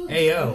Hey, yo.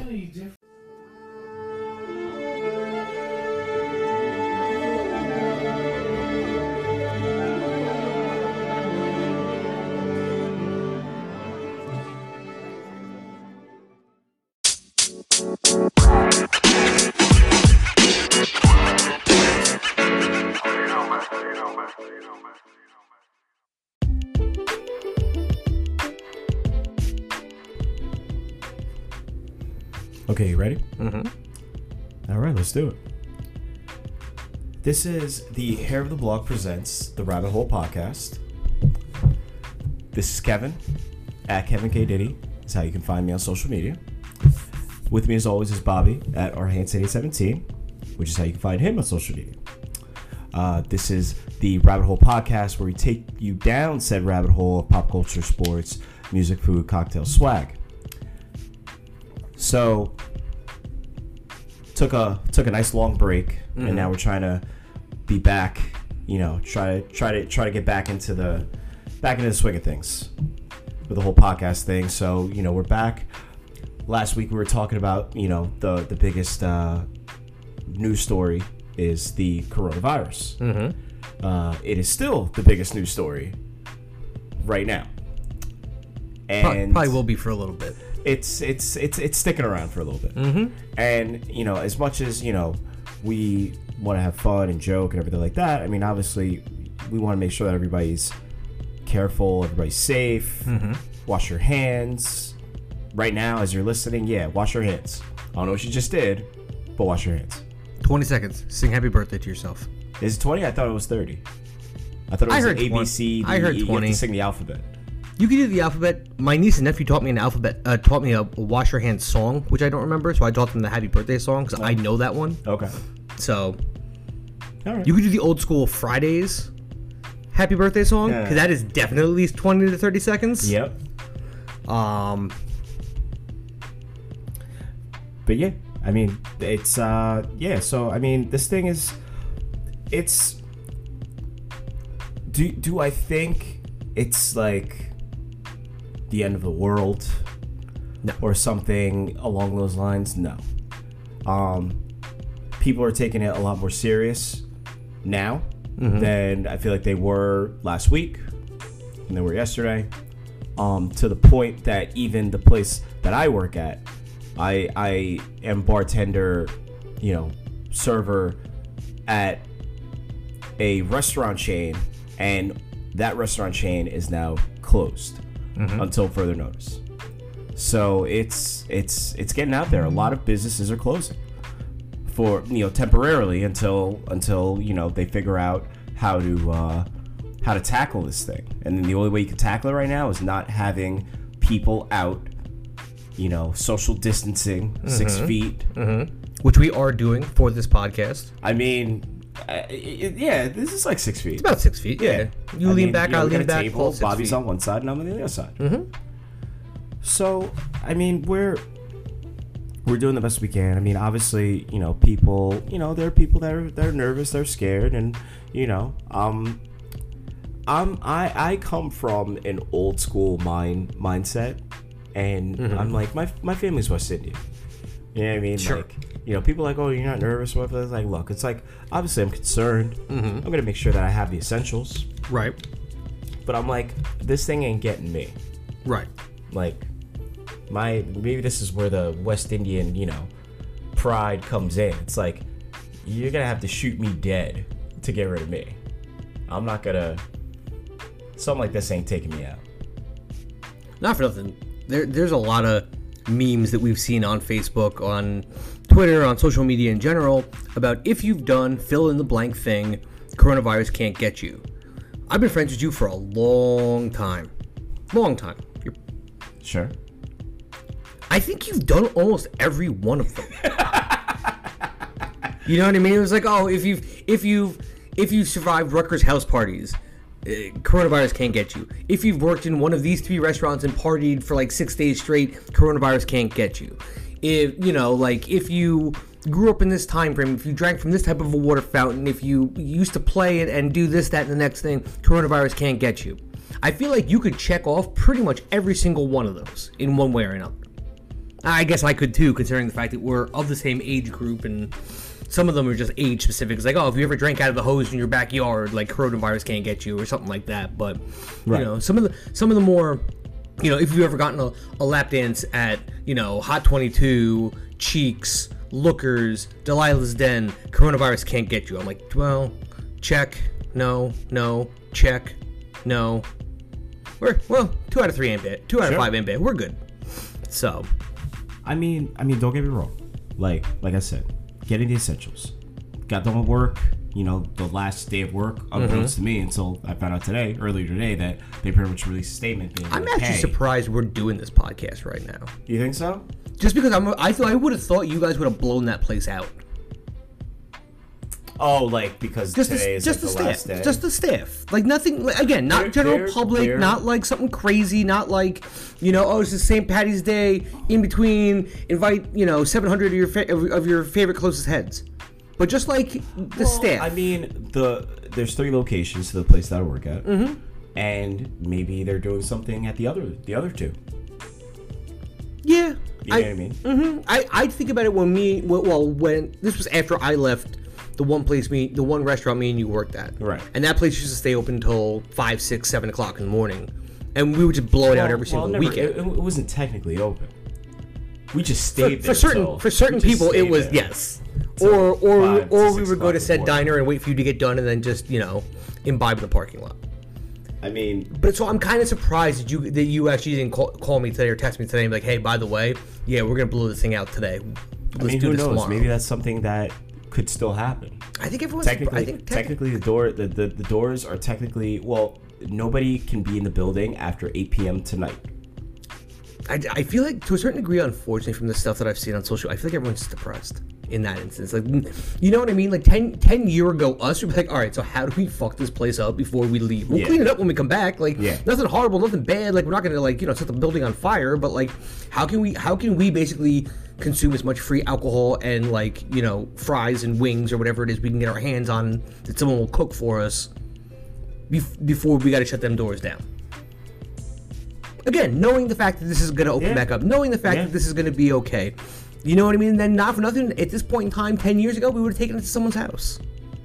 Okay, you ready? Mm-hmm. All right, let's do it. This is the Hair of the Blog presents the Rabbit Hole Podcast. This is Kevin, at Kevin K. Diddy, is how you can find me on social media. With me as always is Bobby, at rhanson817, which is how you can find him on social media. This is the Rabbit Hole Podcast, where we take you down said rabbit hole of pop culture, sports, music, food, cocktail, swag. So, took a nice long break, and now we're trying to be back. You know, try to get back into the swing of things with the whole podcast thing. So, you know, we're back. Last week we were talking about, you know, the biggest news story is the coronavirus. Mm-hmm. It is still the biggest news story right now, and Probably will be for a little bit. It's sticking around for a little bit. Mm-hmm. And, you know, as much as, you know, we want to have fun and joke and everything like that, I mean, obviously, we want to make sure that everybody's careful, everybody's safe, wash your hands. Right now, as you're listening, wash your hands. I don't know what you just did, but wash your hands. 20 seconds. Sing happy birthday to yourself. Is it 20? I thought it was 30. I thought it was A, B, C, D, I heard E. 20. You have to sing the alphabet. You can do the alphabet. My niece and nephew taught me a wash your hands song, which I don't remember, so I taught them the happy birthday song, because I know that one. Okay. So, All right. you could do the old school Fridays happy birthday song, because that is definitely at least 20 to 30 seconds. Yep. But yeah, I mean, it's so I mean, this thing is, it's, do I think it's like the end of the world? No. Or something along those lines? No. People are taking it a lot more serious now than I feel like they were last week and they were yesterday. To the point that even the place that I work at, I am bartender, you know, server at a restaurant chain, and that restaurant chain is now closed until further notice. So it's getting out there. A lot of businesses are closing for, you know, temporarily until you know, they figure out how to tackle this thing. And then the only way you can tackle it right now is not having people out, you know, social distancing, 6 feet. Which we are doing for this podcast. I mean, this is like 6 feet. It's about 6 feet. Yeah. You lean back, I lean back. Table, Bobby's on one side and I'm on the other side. So, I mean, we're doing the best we can. I mean, obviously, you know, people, you know, there are people that are nervous, they're scared, and, you know, I come from an old school mindset, and I'm like, my family's West Indian. You know what I mean? Sure. Like, you know, people are like, oh, you're not nervous or whatever. It's like, look, it's like, obviously I'm concerned. I'm going to make sure that I have the essentials. Right. But I'm like, this thing ain't getting me. Right. Like, maybe this is where the West Indian, you know, pride comes in. It's like, you're going to have to shoot me dead to get rid of me. I'm not going to, something like this ain't taking me out. Not for nothing. There's a lot of memes that we've seen on Facebook, on Twitter, on social media in general, about if you've done fill in the blank thing, coronavirus can't get you. I've been friends with you for a long time. You're, Sure. I think you've done almost every one of them. You know what I mean? It was like, oh, if you've survived Rutgers house parties, coronavirus can't get you. If you've worked in one of these 3 restaurants and partied for like 6 days straight, coronavirus can't get you. If, you know, like, if you grew up in this time frame, if you drank from this type of a water fountain, if you used to play and do this, that, and the next thing, coronavirus can't get you. I feel like you could check off pretty much every single one of those in one way or another. I guess I could too, considering the fact that we're of the same age group, and some of them are just age specific. It's like, oh, if you ever drank out of the hose in your backyard, like coronavirus can't get you or something like that. But Right. you know, some of the more, you know, if you've ever gotten a lap dance at, you know, Hot 22, Cheeks, Lookers, Delilah's Den, coronavirus can't get you. I'm like, well, check, no, check, no. We're 2 out of 3 ain't bad. 2 out of Sure. 5 ain't bad. We're good. So, I mean, don't get me wrong. Like I said, getting the essentials. Got done with work, you know, the last day of work, unbeknownst to me until I found out earlier today, that they pretty much released a statement being I'm like, actually hey, surprised we're doing this podcast right now. You think so? Just because I would have thought you guys would have blown that place out. Oh, like because today is like the staff, last day. just the staff. Like nothing. Like, again, not general public. Not like something crazy. Not like, you know, oh, it's the St. Patty's Day. In between, invite, you know, 700 of your favorite closest heads. But just like the staff. I mean, there's 3 locations to the place that I work at, and maybe they're doing something at the other 2. Yeah. You know what I mean? I think about it when this was after I left the one restaurant me and you worked at. Right. And that place used to stay open until 5, 6, 7 o'clock in the morning. And we would just blow it out every single weekend. It wasn't technically open. We just stayed there. For certain people, it was, yes. Or 5 to we 6 would go to o'clock said in the morning. diner and wait for you to get done and then just, you know, imbibe in the parking lot. I mean, But so I'm kind of surprised that you actually didn't call me today or text me today and be like, hey, by the way, yeah, we're going to blow this thing out today. Let's do who this knows? tomorrow. Maybe that's something that could still happen. I think everyone's Technically, the doors are technically, well, nobody can be in the building after 8 p.m. tonight. I feel like, to a certain degree, unfortunately, from the stuff that I've seen on social, I feel like everyone's just depressed in that instance. Like, you know what I mean? Like, 10 year ago, us would be like, all right, so how do we fuck this place up before we leave? We'll clean it up when we come back. Like, nothing horrible, nothing bad. Like, we're not going to, like, you know, set the building on fire. But, like, how can we basically consume as much free alcohol and, like, you know, fries and wings or whatever it is we can get our hands on that someone will cook for us before we got to shut them doors down? Again, knowing the fact that this is going to open back up, knowing the fact that this is going to be okay. You know what I mean? Then not for nothing, at this point in time, 10 years ago, we would have taken it to someone's house.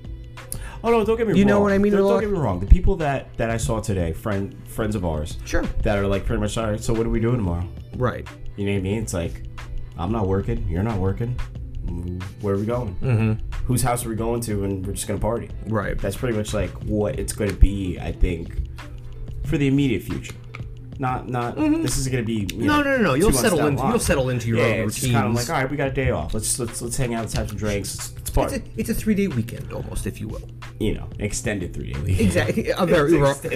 Oh, no, don't get me wrong. You know what I mean? Don't get me wrong. The people that I saw today, friends of ours, Sure. that are like pretty much, all right, so what are we doing tomorrow? Right. You know what I mean? It's like, I'm not working, you're not working. Where are we going? Mm-hmm. Whose house are we going to? And we're just going to party. Right. That's pretty much like what it's going to be, I think, for the immediate future. Not. This is going to be. No. You'll 2 months settle down into the line. your own It's routines. just kind of like, all right, we got a day off. Let's hang out. Let's have some drinks. Let's party. It's a 3-day weekend, almost, if you will. You know, extended 3-day weekend. Exactly. A very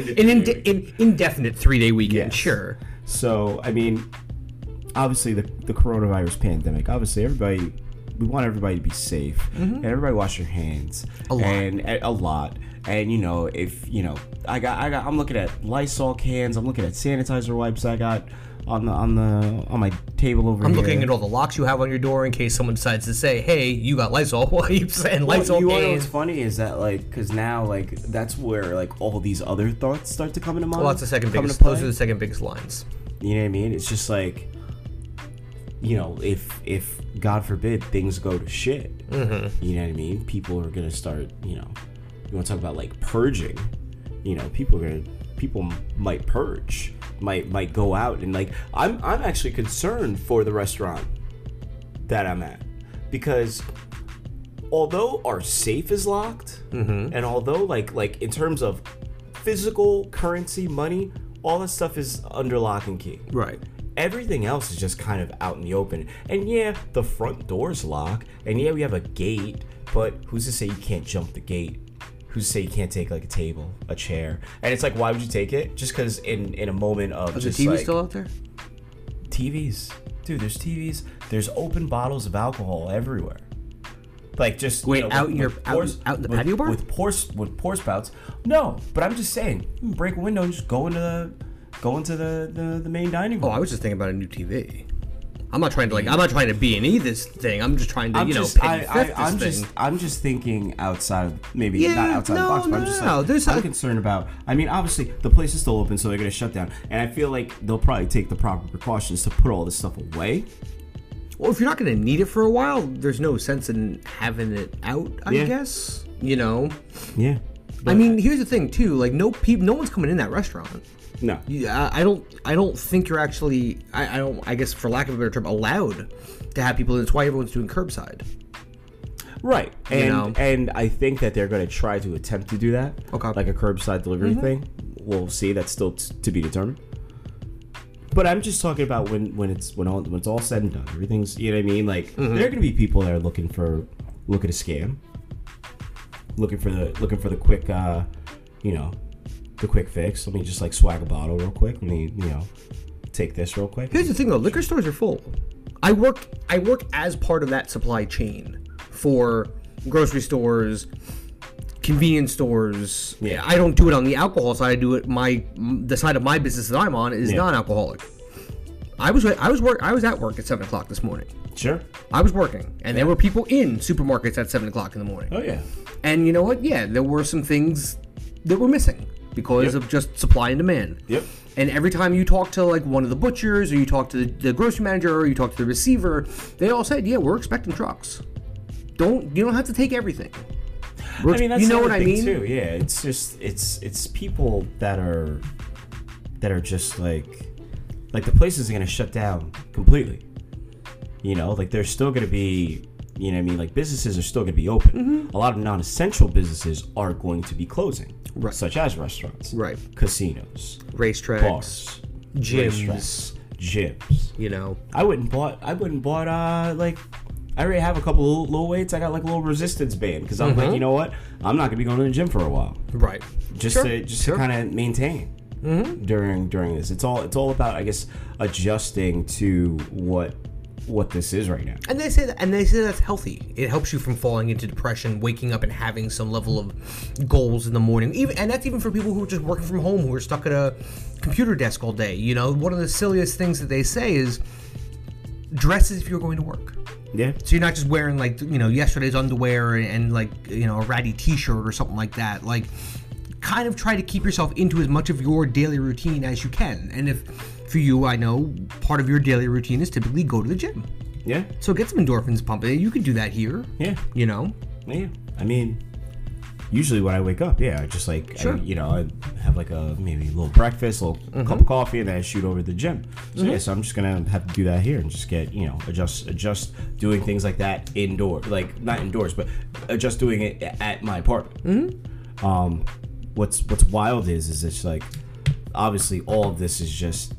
indefinite 3-day weekend. Yes. Sure. So I mean, obviously the coronavirus pandemic. Obviously, we want everybody to be safe, and everybody wash your hands A lot. and a lot. And you know, if you know, I'm looking at Lysol cans. I'm looking at sanitizer wipes I got on my table over I'm here. looking at all the locks you have on your door in case someone decides to say, hey, you got Lysol wipes and Lysol you wanna know what's cans. funny is that like, because now like that's where like all these other thoughts start to come into mind. Well, that's the second come biggest. into play. Those are the second biggest lines. You know what I mean? It's just like, you know, if God forbid things go to shit, you know what I mean? People are gonna start, you know, you want to talk about like purging, you know, people might purge, might go out and like, I'm actually concerned for the restaurant that I'm at, because although our safe is locked, and although like in terms of physical currency, money, all that stuff is under lock and key. Right. Everything else is just kind of out in the open. And yeah, the front door's locked, and yeah, we have a gate, but who's to say you can't jump the gate? Who's to say you can't take like a table, a chair? And it's like, why would you take it? Just because in a moment of just the TV like still out there? TVs, dude. There's TVs. There's open bottles of alcohol everywhere. Like just Wait, you know, out with- in your with out, pours- out in the with- patio bar? with pour spouts. No, but I'm just saying, break a window and just go into the main dining room. Oh, I was just thinking about a new TV. I'm not trying to B&E this thing. I'm just trying to, I'm you know, just, penny fifth I'm this just, thing. I'm just thinking outside of maybe Yeah, not outside the box, but I'm just like, I'm concerned about. I mean, obviously the place is still open, so they're gonna shut down, and I feel like they'll probably take the proper precautions to put all this stuff away. Well, if you're not going to need it for a while, there's no sense in having it out, I guess. You know? Yeah. I mean, here's the thing, too. Like, no one's coming in that restaurant. No. I don't think you're actually, I guess, for lack of a better term, allowed to have people in. That's why everyone's doing curbside. Right. And I think that they're going to try to attempt to do that. Okay. Like a curbside delivery thing. We'll see. That's still to be determined. But I'm just talking about when it's all said and done. Everything's, you know what I mean? Like, there are going to be people that are looking to scam. Looking for the quick, the quick fix. Let me just like swag a bottle real quick. Let me, take this real quick. Here's the thing though, liquor stores are full. I work as part of that supply chain for grocery stores, convenience stores. Yeah. I don't do it on the alcohol side. I do it the side of my business that I'm on is non-alcoholic. I was at work at 7:00 this morning. Sure. I was working, and there were people in supermarkets at 7:00 in the morning. Oh yeah. And you know what? Yeah, there were some things that were missing because of just supply and demand. Yep. And every time you talk to like one of the butchers, or you talk to the grocery manager, or you talk to the receiver, they all said, "Yeah, we're expecting trucks. You don't have to take everything." I mean, that's you know the what other I thing mean? too. Yeah, it's just it's people that are just like the place is gonna shut down completely. Like there's still gonna be, you know what I mean, like businesses are still gonna be open. A lot of non-essential businesses are going to be closing, Right. such as restaurants, Right. casinos, Racetracks, bars, gyms. gyms. I wouldn't bought like. I already have a couple of little weights. I got like a little resistance band because I'm like, you know what? I'm not gonna be going to the gym for a while. Right. Just to kind of maintain during this. It's all about, I guess, adjusting to what this is right now. And they say that's healthy. It helps you from falling into depression, waking up and having some level of goals in the morning. And that's even for people who are just working from home, who are stuck at a computer desk all day. One of the silliest things that they say is dress as if you're going to work. Yeah. So you're not just wearing like, yesterday's underwear and like, a ratty t-shirt or something like that. Like, kind of try to keep yourself into as much of your daily routine as you can. And if, for you, I know part of your daily routine is typically go to the gym. Yeah. So get some endorphins pumping. You could do that here. Yeah. Yeah. I mean, usually when I wake up, I just like, Sure. I have like maybe a little breakfast, a little cup of coffee, and then I shoot over to the gym. So so I'm just gonna have to do that here and just get, adjust doing things like that indoors, like not indoors, but adjust doing it at my apartment. What's wild is it's like, obviously all of this is just,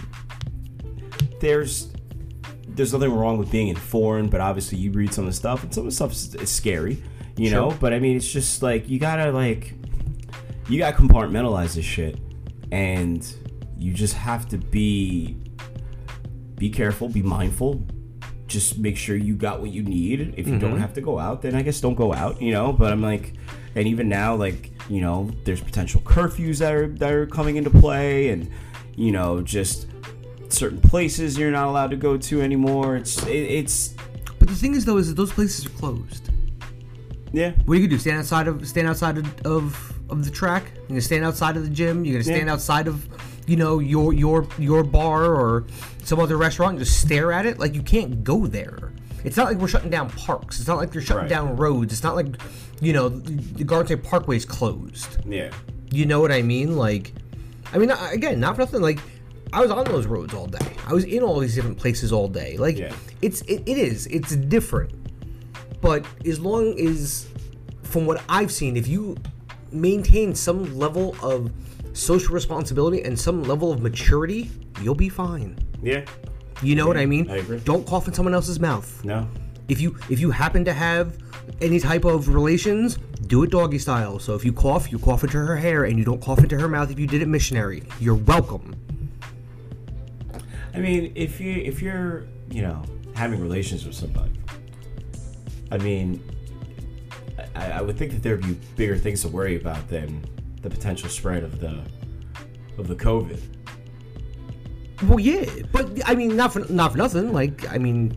there's nothing wrong with being informed, but obviously you read some of the stuff and some of the stuff is scary, you know, but I mean, it's just like, you gotta compartmentalize this shit, and you just have to be careful, be mindful, just make sure you got what you need. If you don't have to go out, then I guess don't go out, but I'm like, and even now, like, there's potential curfews that are coming into play, and just certain places you're not allowed to go to anymore. It's But the thing is, though, is that those places are closed. Yeah. What are you gonna do? Stand outside of the track? You're gonna stand outside of the gym? You're gonna stand outside of, your bar or some other restaurant and just stare at it? Like, you can't go there. It's not like we're shutting down parks. It's not like they're shutting down roads. It's not like, the Garden State Parkway's closed. Yeah. You know what I mean? Like, I mean, again, not for nothing. Like, I was on those roads all day. I was in all these different places all day. Like, it's different. But as long as, from what I've seen, if you maintain some level of social responsibility and some level of maturity, you'll be fine. Yeah. You know what I mean? I agree. Don't cough in someone else's mouth. No. If you happen to have any type of relations, do it doggy style. So if you cough into her hair, and you don't cough into her mouth if you did it missionary. You're welcome. I mean, if you're having relations with somebody, I mean, I would think that there'd be bigger things to worry about than the potential spread of the COVID. Well, yeah, but I mean, not for nothing. Like, I mean,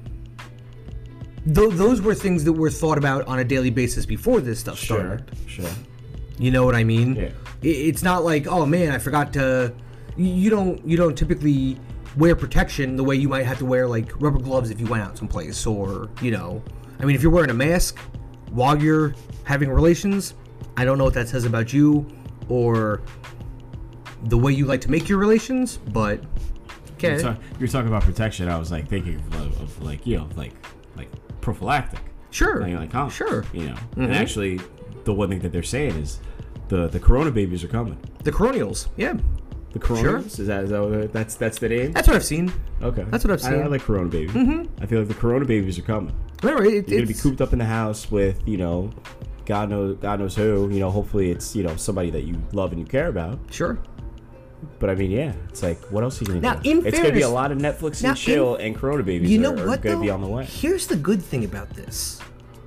those were things that were thought about on a daily basis before this stuff started. Sure. You know what I mean? Yeah. It's not like, oh man, I forgot to. You don't typically wear protection the way you might have to wear like rubber gloves if you went out someplace, or I mean, if you're wearing a mask while you're having relations, I don't know what that says about you or the way you like to make your relations, but okay. You're talking about protection. I was like thinking of like like prophylactic. Sure. Like condoms, sure. And actually, the one thing that they're saying is the corona babies are coming. The coronials, yeah. The coronials? Sure. Is that that's the name? That's what I've seen. Okay. That's what I've seen. I like corona babies. Mm-hmm. I feel like the corona babies are coming. You're gonna be cooped up in the house with God knows who. Hopefully it's somebody that you love and you care about. Sure. But I mean, yeah, it's like, what else are you gonna do? It's gonna be a lot of Netflix and chill, and corona babies are gonna be on the way. Here's the good thing about this.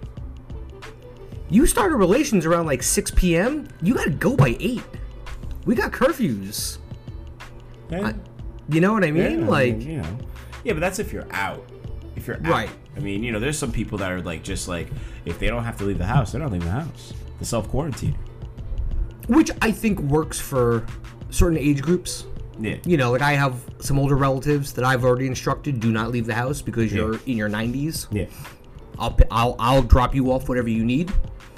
You started relations around like 6 p.m. You gotta go by 8. We got curfews. Yeah. You know what I mean? Yeah, but that's if you're out. If you're out. Right. I mean, there's some people that are like, just like, if they don't have to leave the house, they're not leaving the house. The self-quarantine. Which I think works for certain age groups. Yeah. Like I have some older relatives that I've already instructed, do not leave the house because you're in your 90s. Yeah. I'll drop you off whatever you need.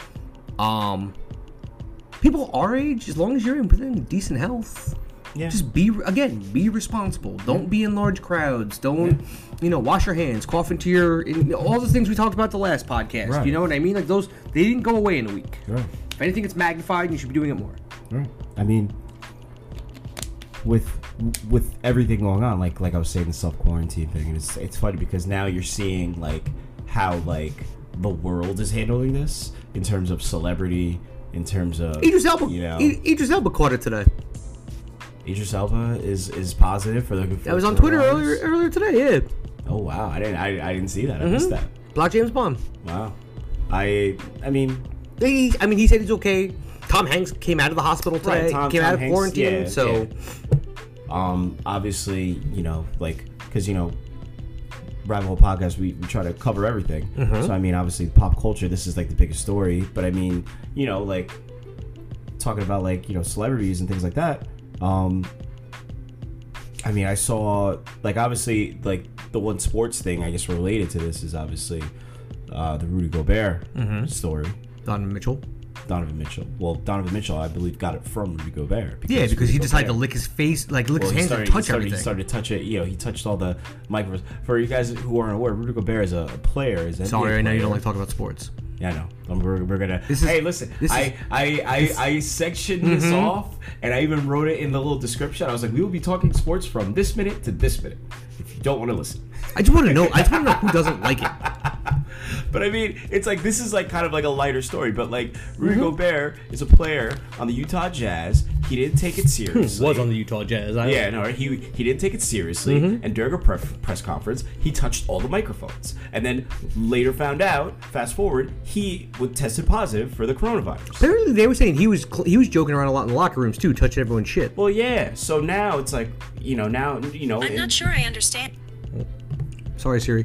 People our age, as long as you're within decent health, just be responsible. Don't be in large crowds. Don't, wash your hands, cough into all the things we talked about the last podcast. Right. You know what I mean? Like those, they didn't go away in a week. Right. If anything, it's magnified. You should be doing it more. Right. I mean, with everything going on, like I was saying, the self-quarantine thing, and it's funny because now you're seeing like how like the world is handling this in terms of celebrity, in terms of Idris Elba. Idris Elba caught it today. Idris Elba is positive for the. That was on Twitter earlier today. Yeah. Oh wow! I didn't see that. I missed that. Black James Bond. Wow. I mean, he said he's okay. Tom Hanks came out of the hospital today. Right, came out of Hanks, quarantine. So. Obviously, because Rabbit Hole Podcast, we try to cover everything. Mm-hmm. So I mean, obviously, pop culture, this is like the biggest story. But I mean, like talking about like celebrities and things like that. I mean, I saw like obviously like the one sports thing I guess related to this is obviously the Rudy Gobert story. Donovan Mitchell. Well, Donovan Mitchell, I believe, got it from Rudy Gobert. Because he decided to lick his face, lick his hands and touch everything. He started to touch it. He touched all the microphones. For you guys who aren't aware, Rudy Gobert is a player. Sorry, I know you don't like talking about sports. Yeah, I know. We're gonna. I sectioned this off, and I even wrote it in the little description. I was like, we will be talking sports from this minute to this minute. If you don't want to listen, I just want to know. Who doesn't like it. But I mean, it's like this is like kind of like a lighter story. But like Rudy Gobert is a player on the Utah Jazz. He didn't take it seriously. Was on the Utah Jazz. He didn't take it seriously. And during a press conference, he touched all the microphones. And then later found out, fast forward, he tested positive for the coronavirus. Apparently, they were saying he was joking around a lot in the locker rooms too, touching everyone's shit. Well, yeah. So now it's like I'm not sure I understand. Sorry, Siri.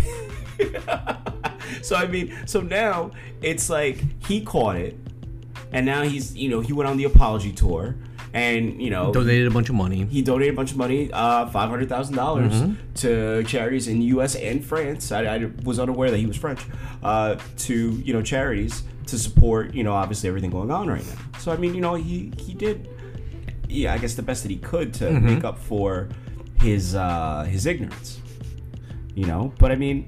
So now it's like he caught it, and now he's he went on the apology tour, and donated a bunch of money. He donated a bunch of money, $500,000 to charities in the U.S. and France. I was unaware that he was French. To charities to support obviously everything going on right now. So I mean he did, I guess the best that he could to make up for his ignorance. But I mean,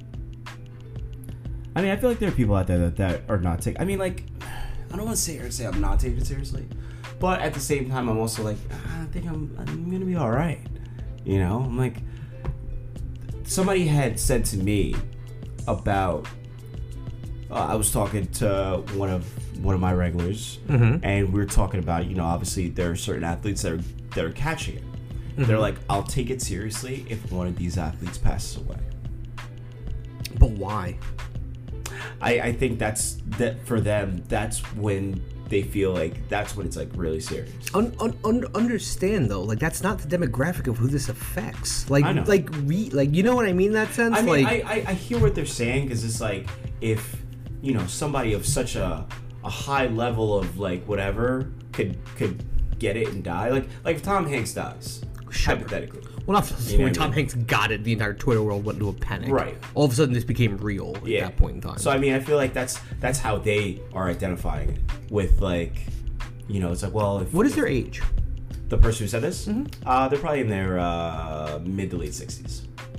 I feel like there are people out there that are not taking. I mean, like, I don't want to say I'm not taking it seriously, but at the same time, I'm also like, I think I'm gonna be all right. I'm like, somebody had said to me about. I was talking to one of my regulars, and we were talking about obviously there are certain athletes that are catching it. They're like, I'll take it seriously if one of these athletes passes away. But why? I think that for them, that's when they feel like that's when it's like really serious. Understand though, like that's not the demographic of who this affects. Like, I know. You know what I mean in that sense. I mean, I hear what they're saying because it's like if somebody of such a high level of like whatever could get it and die. Like if Tom Hanks dies. sure. Hypothetically. Well, not You know when what I Tom mean? Hanks got it, the entire Twitter world went into a panic. Right. All of a sudden, this became real at that point in time. So I mean, I feel like that's how they are identifying it with, like, you know, it's like, well, what is their age? The person who said this, they're probably in their mid to late 60s.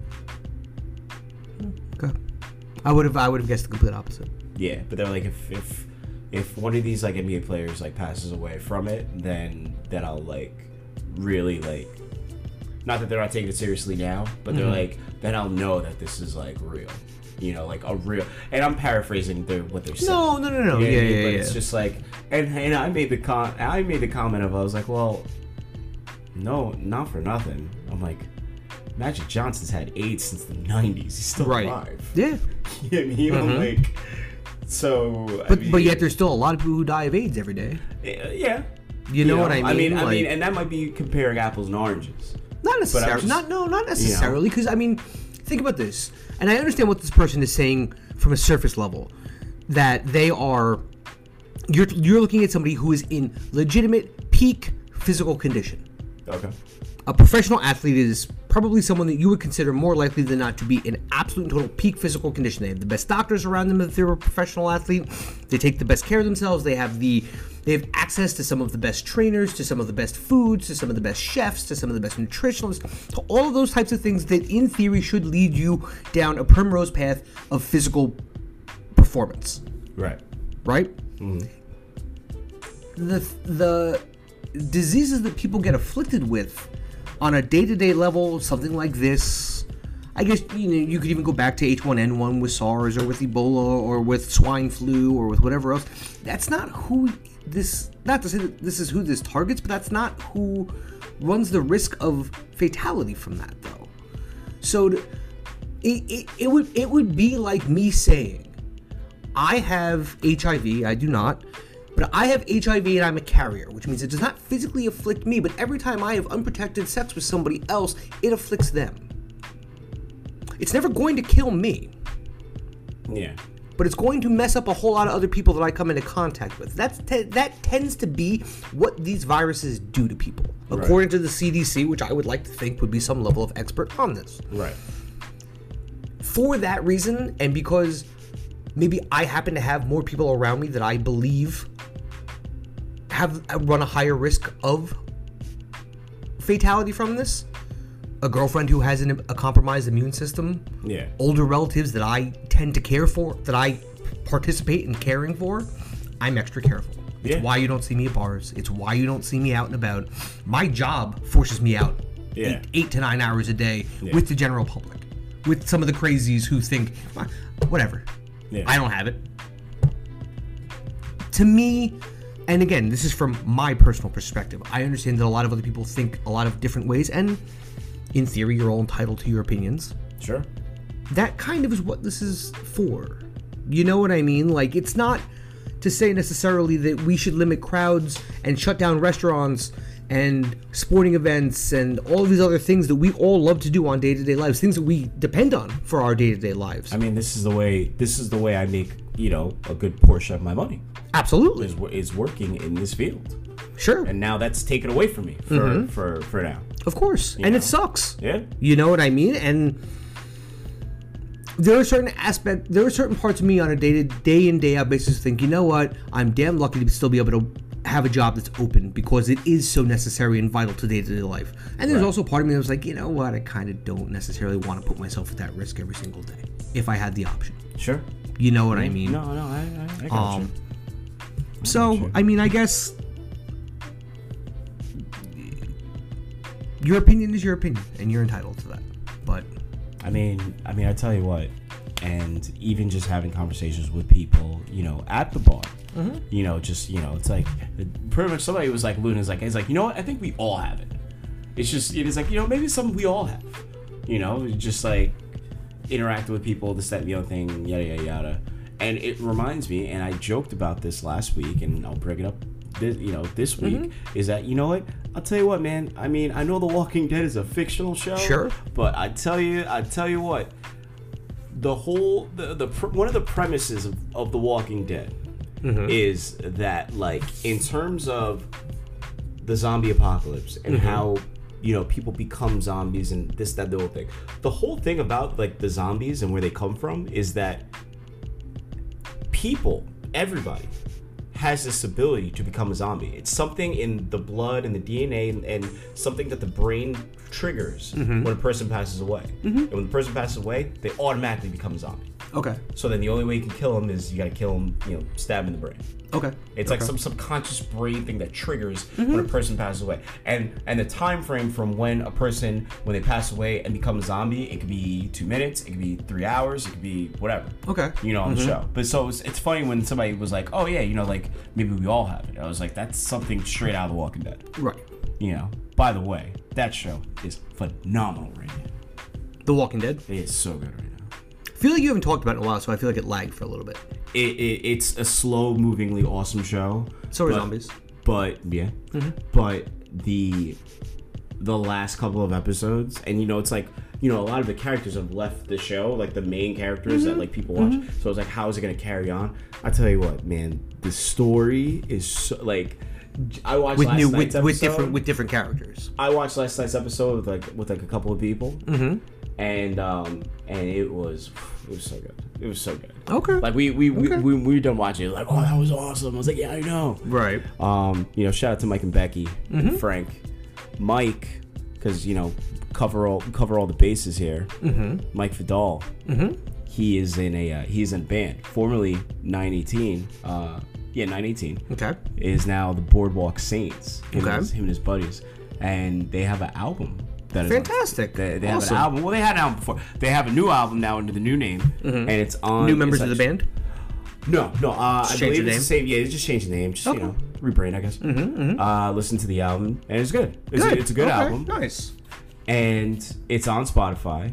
Okay. I would have guessed the complete opposite. Yeah, but they're like, if one of these like NBA players like passes away from it, then I'll like really like, not that they're not taking it seriously now, but they're like, then I'll know that this is like real, you know, like a real. And I'm paraphrasing what they're saying. No. You know what I mean? Yeah. But it's just like, and I made the comment of, I was like, well, no, not for nothing. I'm like, Magic Johnson's had AIDS since the 90s. He's still alive. Yeah. You know what I mean? I'm like, so. But yet there's still a lot of people who die of AIDS every day. Yeah. You know what I mean? I mean, and that might be comparing apples and oranges. Not necessarily. Not necessarily. Because I mean, think about this, and I understand what this person is saying from a surface level, that they are. You're looking at somebody who is in legitimate peak physical condition. Okay. A professional athlete is probably someone that you would consider more likely than not to be in absolute and total peak physical condition. They have the best doctors around them if they're a professional athlete. They take the best care of themselves. They have access to some of the best trainers, to some of the best foods, to some of the best chefs, to some of the best nutritionalists, to all of those types of things that in theory should lead you down a primrose path of physical performance. Right. Right? Mm-hmm. The diseases that people get afflicted with on a day-to-day level, something like this, I guess, you know, you could even go back to H1N1 with SARS or with Ebola or with swine flu or with whatever else. That's not who this, not to say that this is who this targets, but that's not who runs the risk of fatality from that, though. So it would be like me saying, I have HIV, I do not, but I have HIV and I'm a carrier, which means it does not physically afflict me, but every time I have unprotected sex with somebody else, it afflicts them. It's never going to kill me. Yeah. But it's going to mess up a whole lot of other people that I come into contact with. That tends to be what these viruses do to people, according to the CDC, which I would like to think would be some level of expert on this. Right. For that reason, and because maybe I happen to have more people around me that I believe run a higher risk of fatality from this, a girlfriend who has a compromised immune system, older relatives that I tend to care for, that I participate in caring for, I'm extra careful. It's why you don't see me at bars. It's why you don't see me out and about. My job forces me out 8 to 9 hours a day with the general public, with some of the crazies who think, whatever, I don't have it. To me, and again, this is from my personal perspective, I understand that a lot of other people think a lot of different ways, and in theory, you're all entitled to your opinions. Sure. That kind of is what this is for. You know what I mean? Like, it's not to say necessarily that we should limit crowds and shut down restaurants and sporting events and all of these other things that we all love to do on day-to-day lives, things that we depend on for our day-to-day lives. I mean, this is the way I make, you know, a good portion of my money. Absolutely. Is working in this field. Sure. And now that's taken away from me for now. Of course. And it sucks. Yeah. You know what I mean? And there are certain parts of me on a day in, day out basis think, you know what? I'm damn lucky to still be able to have a job that's open because it is so necessary and vital to day-to-day life. And there's also part of me that was like, you know what? I kind of don't necessarily want to put myself at that risk every single day if I had the option. Sure. You know what I mean? No, I got you. So, I mean, I guess your opinion is your opinion, and you're entitled to that. But I mean, I tell you what, and even just having conversations with people, you know, at the bar, you know, just, you know, it's like pretty much somebody was like, Luna's like, he's like, you know what, I think we all have it. It's just, it is like, you know, maybe something we all have, you know, just like interacting with people, this, that, and the other thing, yada, yada, yada. And it reminds me, and I joked about this last week, and I'll bring it up this week, is that, you know what, I'll tell you what, man, I mean, I know The Walking Dead is a fictional show, sure, but I tell you what, one of the premises of The Walking Dead is that, like, in terms of the zombie apocalypse and how, people become zombies and this, that, the whole thing. The whole thing about like the zombies and where they come from is that everybody has this ability to become a zombie. It's something in the blood and the DNA and something that the brain triggers when a person passes away. And when the person passes away, they automatically become a zombie. Okay. So then the only way you can kill them is you gotta kill them, stab in the brain. Okay. It's like some subconscious brain thing that triggers when a person passes away. And the time frame from when a person, when they pass away and become a zombie, it could be 2 minutes, it could be 3 hours, it could be whatever. Okay. On the show. But so it's funny when somebody was like, oh yeah, like maybe we all have it. I was like, that's something straight out of The Walking Dead. Right. By the way, that show is phenomenal right now. The Walking Dead? It is so good right now. I feel like you haven't talked about it in a while, so I feel like it lagged for a little bit. It's a slow-movingly awesome show. So are zombies. But yeah, but the last couple of episodes, and it's like a lot of the characters have left the show, like the main characters that like people watch. So it's like, how is it gonna carry on? I tell you what, man, the story is so, like. I watched with different characters. I watched last night's episode with a couple of people, and it was so good. It was so good. Okay. Like we were done watching it. Like, oh, that was awesome. I was like, yeah, I know. Right. Shout out to Mike and Becky and Frank. Mike, because cover all the bases here. Mike Vidal. He is in a band, formerly 918. 918. Okay. Is now the Boardwalk Saints. Him and his buddies, and they have an album. That is fantastic. They have an album. Well, they had an album before. They have a new album now under the new name, and it's on. New members of the band? No. I believe it's the same. Yeah, they just changed the name. Just rebrand, I guess. Listen to the album, and it's good. It's a good album. Nice. And it's on Spotify.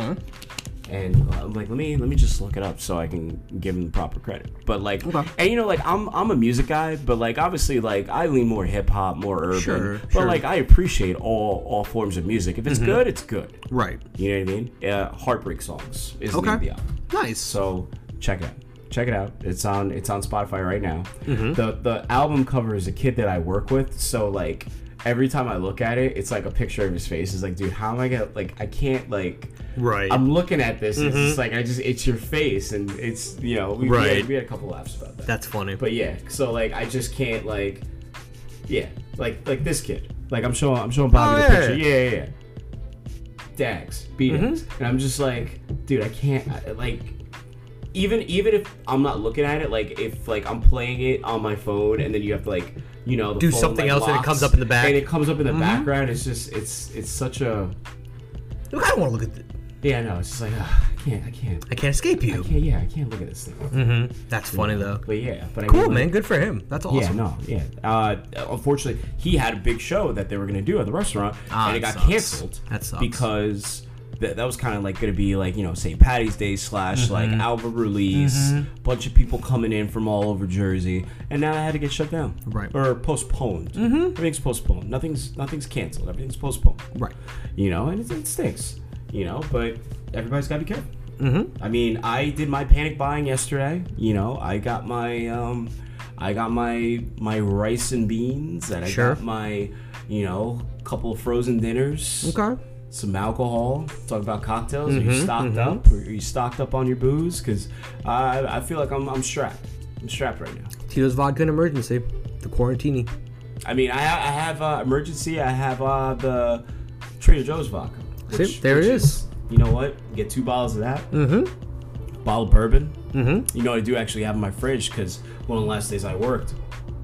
And I'm like, let me just look it up so I can give him the proper credit. But like, and I'm a music guy, but like obviously like I lean more hip hop, more urban. But like I appreciate all forms of music. If it's good, it's good. Right. You know what I mean? Heartbreak Songs is the name of the album. Nice. So check it out. Check it out. It's on Spotify right now. The album cover is a kid that I work with. So like every time I look at it, it's like a picture of his face. It's like, dude, how am I gonna I can't like. Right. I'm looking at this. It's just like it's your face, and it's we had a couple laughs about that. That's funny. But yeah, so like I just can't like this kid. Like I'm showing Bobby the picture. Yeah. Dags, beatings, and I'm just like, dude, I can't even if I'm not looking at it, like if like I'm playing it on my phone, and then you have to like the do phone, something else, locks, and it comes up in the back, and it comes up in the background. It's just it's such a. Look, I don't want to look at it. Yeah, no, it's just like I can't escape you. I can't look at this thing. That's funny though. But yeah, but cool, man. Good for him. That's awesome. Unfortunately, he had a big show that they were gonna do at the restaurant, and it got canceled. That sucks. Because that was kind of like gonna be like St. Patty's Day / like album release, bunch of people coming in from all over Jersey, and now it had to get shut down, right? Or postponed. Everything's postponed. Nothing's canceled. Everything's postponed, right? And it stinks. But everybody's got to be careful. I mean, I did my panic buying yesterday. I got my my rice and beans, and I got my couple of frozen dinners. Okay. Some alcohol. Talk about cocktails. Are you stocked up? Or are you stocked up on your booze? Because I feel like I'm strapped. I'm strapped right now. Tito's Vodka and Emergency. The Quarantini. I mean, I have Emergency. I have the Trader Joe's vodka. There it is. You know what? Get 2 bottles of that. Bottle of bourbon. I do actually have in my fridge because one of the last days I worked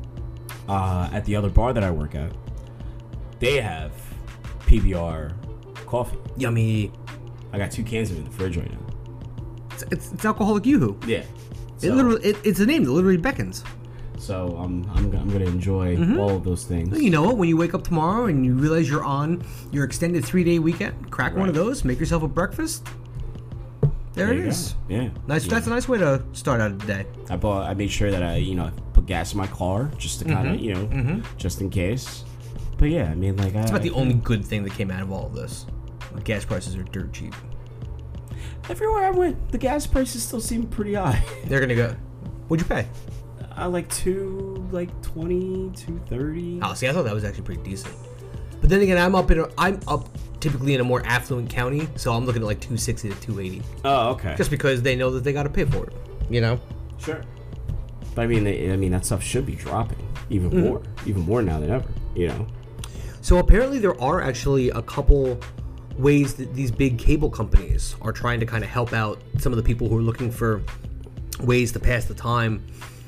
at the other bar that I work at, they have PBR coffee. Yummy. I got 2 cans of it in the fridge right now. It's alcoholic yoo-hoo. Yeah. It's a name that literally beckons. So I'm gonna enjoy all of those things. You know what? When you wake up tomorrow and you realize you're on your extended 3-day weekend, crack one of those, make yourself a breakfast. There it is. Go. Yeah. Nice. Yeah. That's a nice way to start out the day. I made sure that I put gas in my car just to kind of just in case. But yeah, I mean it's about the only good thing that came out of all of this. Gas prices are dirt cheap. Everywhere I went, the gas prices still seem pretty high. They're gonna go. What'd you pay? $2.20, $2.30. Oh, see, I thought that was actually pretty decent. But then again, I'm up typically in a more affluent county, so I'm looking at like 260 to 280. Oh, okay. Just because they know that they got to pay for it, you know. Sure. But I mean, that stuff should be dropping even more now than ever. You know. So apparently, there are actually a couple ways that these big cable companies are trying to kind of help out some of the people who are looking for ways to pass the time.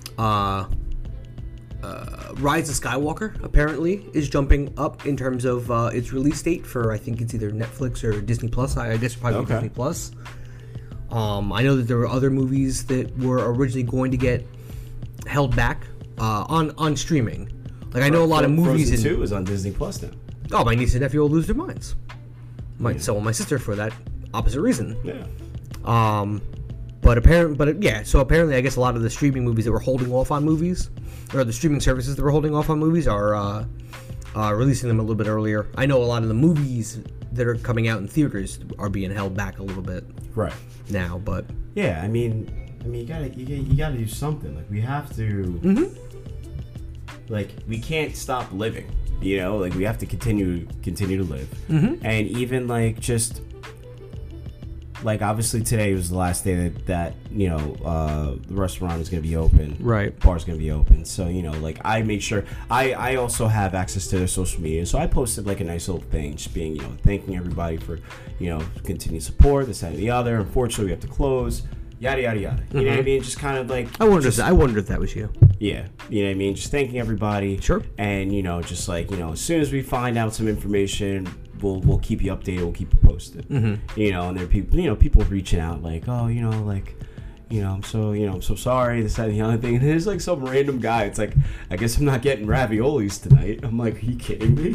Rise of Skywalker apparently is jumping up in terms of its release date for, I think it's either Netflix or Disney Plus. I guess probably Disney Plus. I know that there were other movies that were originally going to get held back on streaming. Like I know a lot of movies. Frozen 2 is on Disney Plus now. Oh, my niece and nephew will lose their minds. So will my sister for that opposite reason. Yeah. So apparently, I guess a lot of the streaming movies that were holding off on movies, or the streaming services that were holding off on movies, are releasing them a little bit earlier. I know a lot of the movies that are coming out in theaters are being held back a little bit Right. now, but Yeah, I mean, you gotta do something. Like we have to. Like we can't stop living. You know, like we have to continue to live, and even like just. Like obviously today was the last day that the restaurant is going to be open, right? Bar's going to be open, so like I made sure I also have access to their social media, so I posted like a nice little thing, just being thanking everybody for continued support, this that and the other. Unfortunately, we have to close, yada yada yada. You know what I mean? Just kind of like I wondered if that was you. Yeah, you know what I mean? Just thanking everybody. Sure. And just like as soon as we find out some information, we'll keep you updated. We'll keep you posted. And there are people, people reaching out like, oh, I'm so sorry. This, that, and the other thing. And there's like some random guy. It's like, I guess I'm not getting raviolis tonight. I'm like, are you kidding me?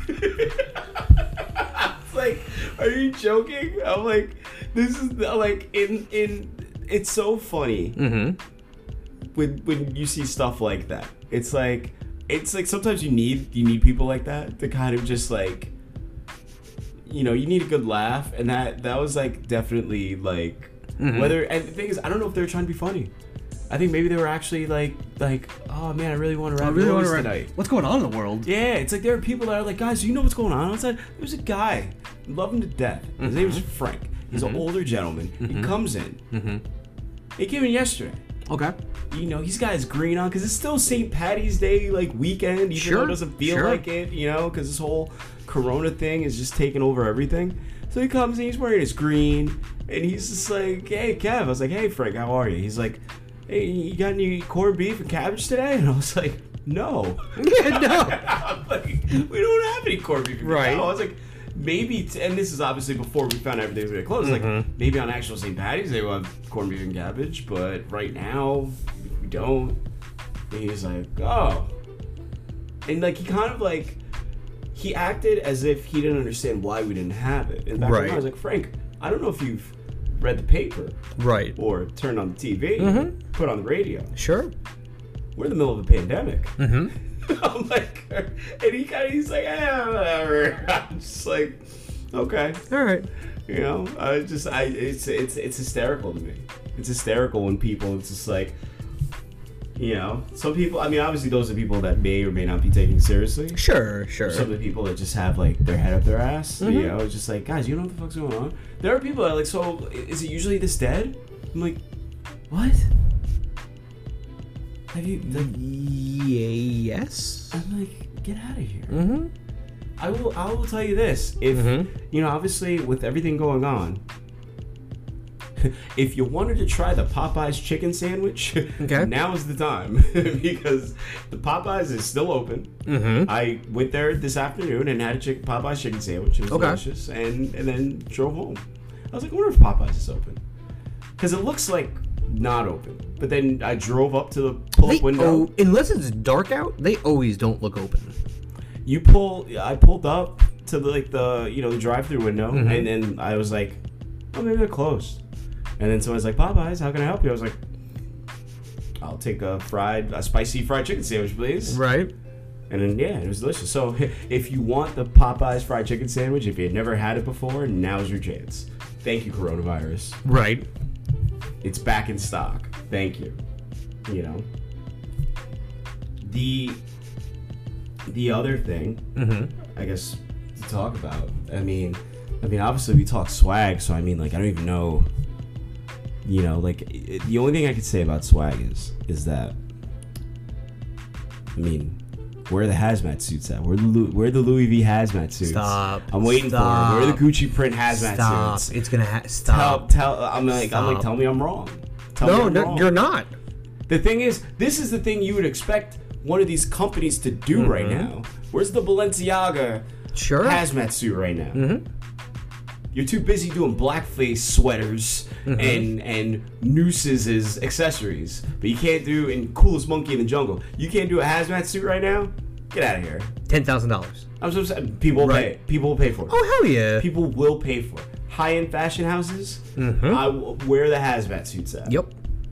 It's like, are you joking? I'm like, this is like it's so funny. When you see stuff like that, it's like sometimes you need people like that to kind of just like. You need a good laugh, and that was like definitely like whether. And the thing is, I don't know if they were trying to be funny. I think maybe they were actually like, oh man, I really want to raviolis tonight. What's going on in the world? Yeah, it's like there are people that are like, guys, you know what's going on outside? There's a guy, love him to death. His name is Frank. He's an older gentleman. He comes in. He came in yesterday. Okay. He's got his green on because it's still St. Patty's Day weekend, even though it doesn't feel like it. Because this whole Corona thing is just taking over everything. So he comes in, he's wearing his green, and he's just like, hey, Kev. I was like, hey, Frank, how are you? He's like, hey, you got any corned beef and cabbage today? And I was like, no. Yeah, no. I'm like, we don't have any corned beef and cabbage. I was like, maybe, and this is obviously before we found everything was going to close. Like, maybe on actual St. Patty's they will have corned beef and cabbage, but right now, we don't. And he's like, oh. And like, he kind of like, he acted as if he didn't understand why we didn't have it. And back then I was like, Frank, I don't know if you've read the paper. Right. Or turned on the TV. Put on the radio. Sure. We're in the middle of a pandemic. I'm like, and he's like, whatever. I'm just like, okay. All right. It's hysterical to me. It's hysterical when people, it's just like, some people, I mean, obviously those are people that may or may not be taken seriously. Sure. Some of the people that just have like their head up their ass, it's just like, guys, you don't know what the fuck's going on. There are people that are like, so is it usually this dead? I'm like, what? Have you like? Yes. I'm like, get out of here. I will tell you this. If obviously with everything going on, if you wanted to try the Popeyes chicken sandwich, now is the time because the Popeyes is still open. I went there this afternoon and had a Popeyes chicken sandwich. It was delicious, and then drove home. I was like, I wonder if Popeyes is open because it looks like not open. But then I drove up to the pull-up window. Unless it's dark out, they always don't look open. I pulled up to the drive-through window, and then I was like, oh, maybe they're closed. And then someone's like, Popeyes, how can I help you? I was like, I'll take a spicy fried chicken sandwich, please. Right. And then, it was delicious. So if you want the Popeyes fried chicken sandwich, if you had never had it before, now's your chance. Thank you, coronavirus. Right. It's back in stock. Thank you. The other thing, I guess to talk about. I mean, obviously we talk swag, so I mean, like, I don't even know. You know, like, the only thing I could say about swag is that, I mean, where are the hazmat suits at? Where are the Louis V hazmat suits? Stop. I'm waiting for them. Where are the Gucci print hazmat suits? It's gonna stop. I'm like, tell me I'm wrong. No, you're not. The thing is, this is the thing you would expect one of these companies to do right now. Where's the Balenciaga hazmat suit right now? Mm-hmm. You're too busy doing blackface sweaters and nooses as accessories, but you can't do in Coolest Monkey in the Jungle. You can't do a hazmat suit right now. Get out of here. $10,000. I'm so sad. People will pay. People will pay for it. Oh hell yeah. People will pay for it. High-end fashion houses. Where the hazmat suits at? Yep.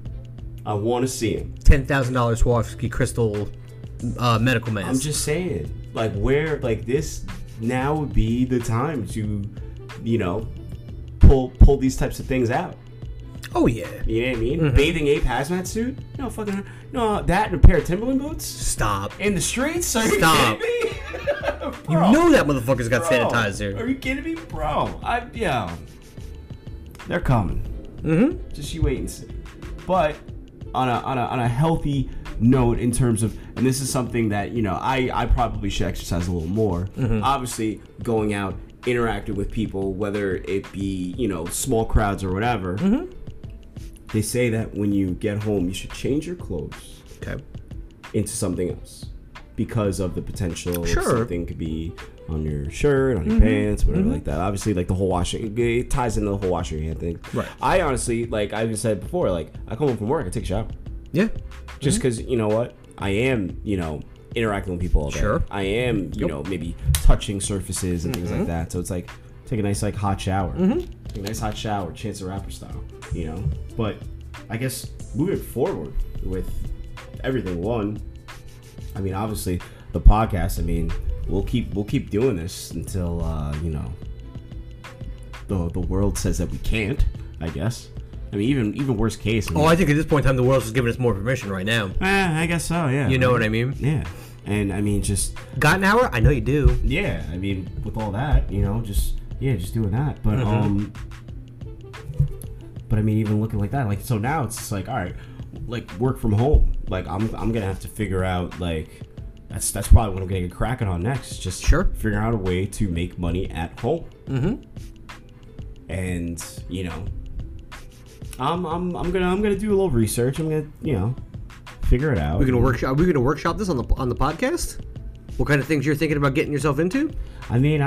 I want to see him. $10,000 Swarovski crystal medical mask. I'm just saying, like, where, like, this now would be the time to, you know, pull these types of things out. Oh yeah. You know what I mean? Bathing Ape hazmat suit? No fucking no. That and a pair of Timberland boots? Stop. In the streets? Stop. You know that motherfucker's got sanitizer. Are you kidding me, bro? Yeah. They're coming. Just you wait and see. But on a healthy note in terms of, and this is something that, you know, I probably should exercise a little more. Obviously, going out, interacting with people, whether it be, you know, small crowds or whatever. They say that when you get home, you should change your clothes into something else because of the potential. Something could be on your shirt, on your pants, whatever like that. Obviously, like the whole washing, it ties into the whole washing your hand thing. Right. I honestly, like I've said before, like I come home from work, I take a shower. Yeah. Just because, you know what, I am, you know, interacting with people all day. I am, you know, maybe touching surfaces and things like that. So it's like, take a nice like hot shower. Take a nice hot shower, Chance the Rapper style, you know. But I guess moving forward with everything, I mean, obviously the podcast, I mean, we'll keep doing this until you know, the world says that we can't, I guess. I mean, even worst case. I think at this point in time, the world's just giving us more permission right now. I guess so, yeah. You know what I mean? Yeah. And I mean, just got an hour? I know you do. Yeah, I mean, with all that, you know, just doing that. But but I mean, even looking like that, like, so now it's just like, all right, like work from home. Like I'm gonna have to figure out, like, that's probably what I'm gonna get cracking on next. Just figuring out a way to make money at home. And you know, I'm gonna do a little research. I'm gonna, you know, figure it out. Are we gonna workshop this on the podcast? What kind of things you're thinking about getting yourself into? I mean,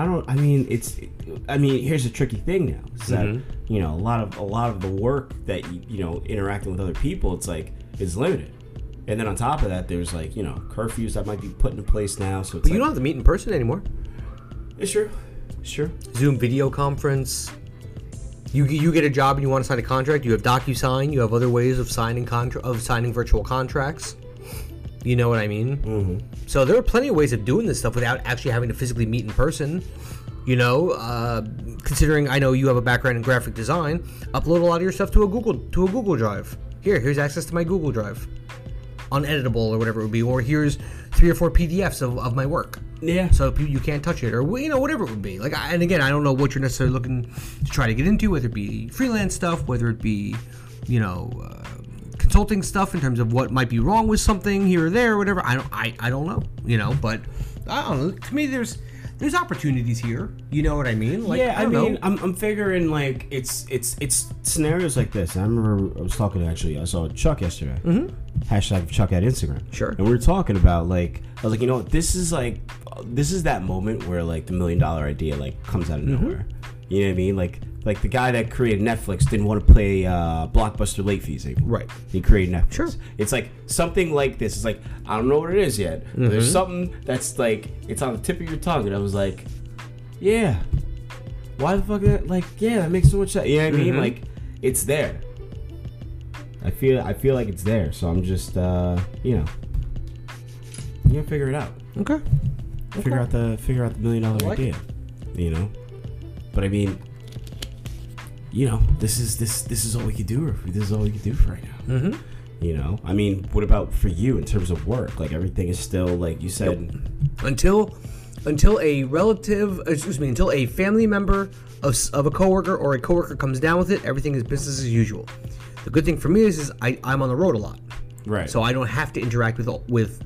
here's a tricky thing now. Is that, you know, a lot of the work that you know, interacting with other people, it's like, is limited. And then on top of that, there's like, you know, curfews that might be put into place now. So it's you don't have to meet in person anymore. It's true. Zoom video conference. You get a job and you want to sign a contract. You have DocuSign. You have other ways of signing virtual contracts. You know what I mean? So there are plenty of ways of doing this stuff without actually having to physically meet in person. You know, considering I know you have a background in graphic design, upload a lot of your stuff to a Google Drive. Here's access to my Google Drive, uneditable or whatever it would be, or here's 3 or 4 PDFs of my work. Yeah. So you can't touch it, or, you know, whatever it would be. Like, and again, I don't know what you're necessarily looking to try to get into, whether it be freelance stuff, whether it be, you know, consulting stuff in terms of what might be wrong with something here or there, or whatever. I don't know, you know, but I don't know. To me, there's opportunities here. You know what I mean? Like, yeah, I mean, I'm figuring, like, it's scenarios like this. I remember I was talking I saw Chuck yesterday. Hashtag Chuck at Instagram. Sure. And we were talking about, like, I was like, you know what, this is that moment where, like, the $1 million idea, like, comes out of nowhere. You know what I mean? Like the guy that created Netflix didn't want to play Blockbuster late fees anymore. Right. He created Netflix. Sure. It's like something like this. It's like, I don't know what it is yet. But there's something that's like, it's on the tip of your tongue. And I was like, yeah. Why the fuck? Like, yeah, that makes so much sense. You know what I mean? Like, it's there. I feel like it's there. So I'm just, you know, I'm gonna figure it out. Okay. Figure out the $1 million idea. You know. But I mean, you know, this is all we can do. This is all we can do for right now. You know, I mean, what about for you in terms of work? Like, everything is still, like you said, until until a family member of a coworker or a coworker comes down with it, everything is business as usual. The good thing for me is I'm on the road a lot, Right. so I don't have to interact with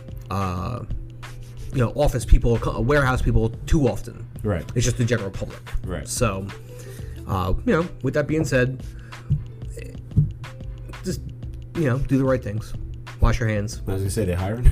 office people, warehouse people too often. Right. It's just the general public. Right. So, with that being said, just do the right things. Wash your hands. I was gonna say they hiring.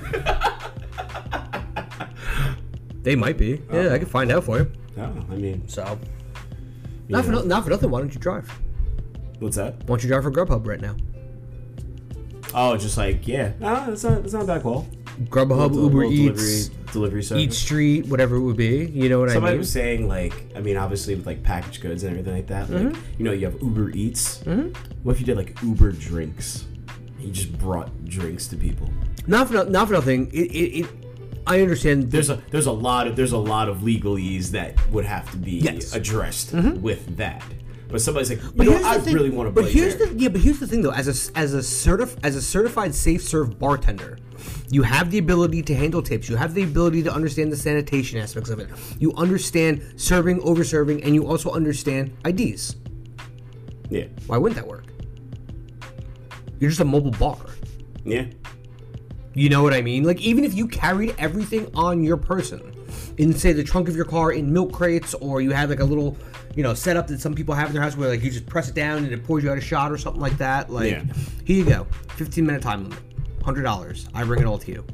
They might be. Yeah, I can find out for you. No, I mean, So, not for nothing. Why don't you drive? what's that? Why don't you drive for Grubhub right now? Oh, just like it's not a bad call. Grubhub, Uber Eats, delivery service. Eat Street, whatever it would be. You know what Somebody I mean? was saying, obviously with packaged goods and everything like that, you have Uber Eats. Mm-hmm. What if you did Uber drinks? You just brought drinks to people. Not for nothing. I understand. There's a lot of legalese that would have to be addressed with that. But somebody's like, I really want to play there. But here's the thing though, as a certified safe serve bartender, you have the ability to handle tips. You have the ability to understand the sanitation aspects of it. You understand serving, over serving, and you also understand IDs. Yeah. Why wouldn't that work? You're just a mobile bar. Yeah. You know what I mean? Even if you carried everything on your person, in say the trunk of your car in milk crates, or you had a little, setup that some people have in their house where you just press it down and it pours you out a shot or something like that. Here you go, 15-minute time limit, $100. I bring it all to you.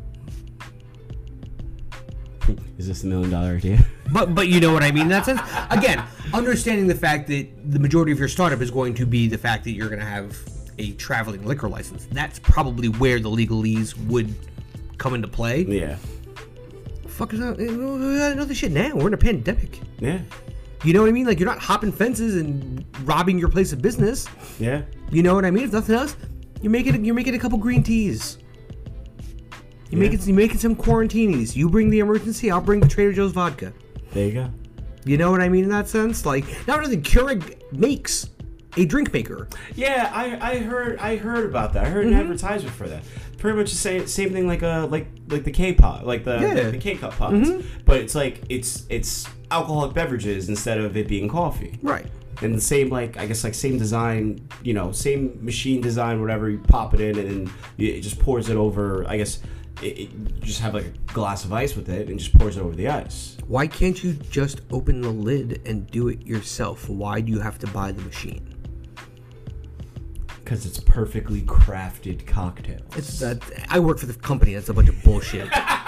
Is this $1 million idea? But you know what I mean in that sense. Again, understanding the fact that the majority of your startup is going to be the fact that you're going to have a traveling liquor license. That's probably where the legalese would come into play. Yeah. Fuck is that? We got another shit now. We're in a pandemic. Yeah. You know what I mean? You're not hopping fences and robbing your place of business. Yeah. You know what I mean? If nothing else, you're making a couple green teas. You're making some quarantinis. You bring the emergency, I'll bring the Trader Joe's vodka. There you go. You know what I mean in that sense? Not only Keurig makes a drink maker. Yeah, I heard about that. I heard an advertisement for that. Pretty much the same thing like the K-pop, the K-cup pots. But it's alcoholic beverages instead of it being coffee. Right. And the same same design, same machine design, whatever. You pop it in and it just pours it over. I guess you just have a glass of ice with it and just pours it over the ice. Why can't you just open the lid and do it yourself? Why do you have to buy the machine? Because it's perfectly crafted cocktails. I work for the company. That's a bunch of bullshit.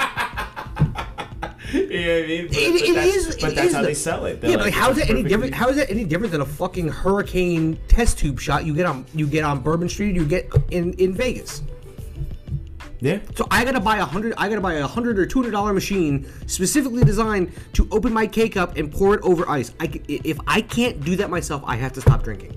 But that's how they sell it. But how is that any different? How is that any different than a fucking hurricane test tube shot you get on Bourbon Street? You get in Vegas. Yeah. So I gotta buy a $100 or $200 machine specifically designed to open my K-cup and pour it over ice. If I can't do that myself, I have to stop drinking.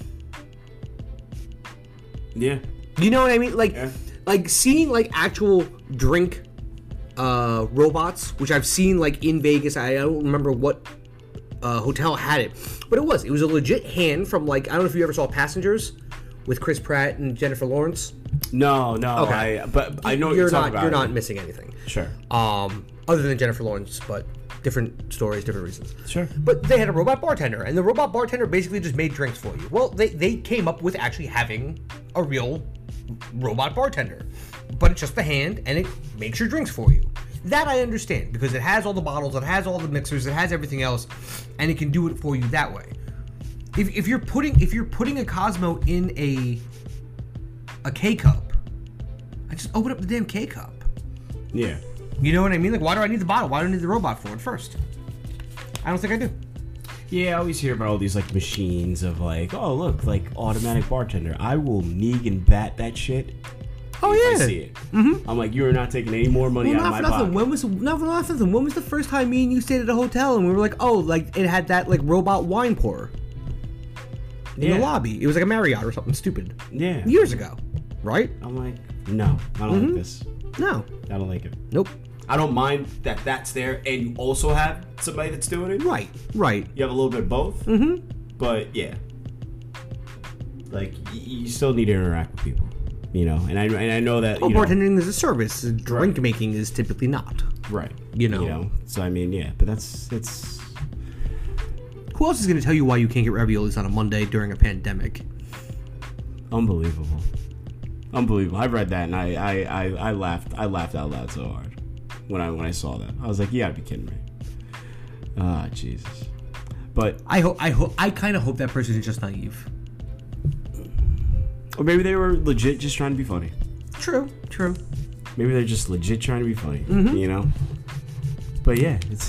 Yeah. You know what I mean? Like seeing actual drink robots, which I've seen in Vegas. I don't remember what hotel had it, but it was a legit hand from I don't know if you ever saw Passengers with Chris Pratt and Jennifer Lawrence. No. Okay. But I know what you're talking about. You're not missing anything. Sure. Other than Jennifer Lawrence, but different stories, different reasons. Sure. But they had a robot bartender, and the robot bartender basically just made drinks for you. Well, they came up with actually having a real robot bartender, but it's just the hand, and it makes your drinks for you. That I understand, because it has all the bottles, it has all the mixers, it has everything else, and it can do it for you that way. If you're putting a Cosmo in a K-cup, I just open up the damn K-cup. Yeah. You know what I mean? Why do I need the bottle? Why do I need the robot for it first? I don't think I do. Yeah, I always hear about all these machines of oh look, automatic bartender. I will Negan bat that shit. Oh yeah. I see it. Mm-hmm. I'm you are not taking any more money out of my pocket. When was the first time me and you stayed at a hotel and we were it had that robot wine pourer in the lobby? It was a Marriott or something stupid. Yeah. Years ago, right? I'm no, I don't like this. No, I don't like it. Nope. I don't mind that that's there, and you also have somebody that's doing it. Right. You have a little bit of both. Mm-hmm. But yeah, you still need to interact with people. You know, and I know that. Well, bartending is a service. Drink making is typically not. Right. You know. So I mean, yeah, but it's. Who else is going to tell you why you can't get raviolis on a Monday during a pandemic? Unbelievable. I've read that and I laughed out loud so hard when I saw that. I was like, you gotta be kidding me. Ah, Jesus. But I kind of hope that person is just naive. Or maybe they were legit just trying to be funny. True. Maybe they're just legit trying to be funny. Mm-hmm. You know. But yeah, it's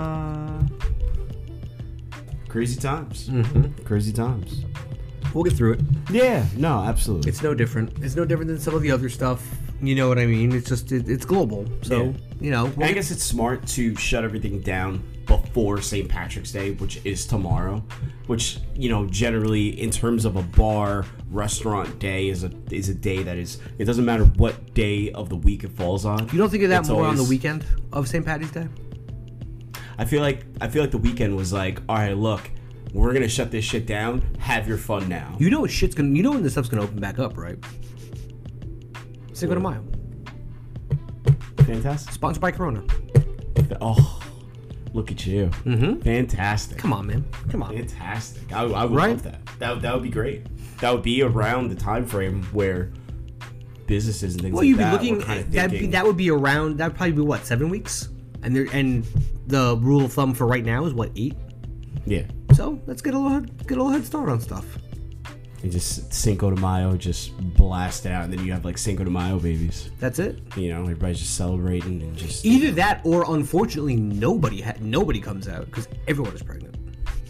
crazy times. Mm-hmm. Crazy times. We'll get through it. Yeah. No. Absolutely. It's no different. It's no different than some of the other stuff. You know what I mean? It's just it's global. So I guess it's smart to shut everything down before St. Patrick's Day, which is tomorrow. Which generally in terms of a bar restaurant day is a day that is. It doesn't matter what day of the week it falls on. You don't think of that more on the weekend of St. Patty's Day? I feel like the weekend was like, all right, look, we're gonna shut this shit down. Have your fun now. You know when this stuff's gonna open back up, right? Cinco de Mayo. Fantastic. Sponsored by Corona. Oh, look at you. Mm-hmm. Fantastic. Come on, man. Come on. Fantastic. I would love that. That would be great. That would be around the time frame where businesses and things like that were kind of thinking. That would be around. That would probably be what, 7 weeks? And the rule of thumb for right now is what, 8? Yeah. So let's get a little head start on stuff. And just Cinco de Mayo, just blast it out, and then you have like Cinco de Mayo babies. That's it. Everybody's just celebrating and just either that or unfortunately nobody comes out because everyone is pregnant.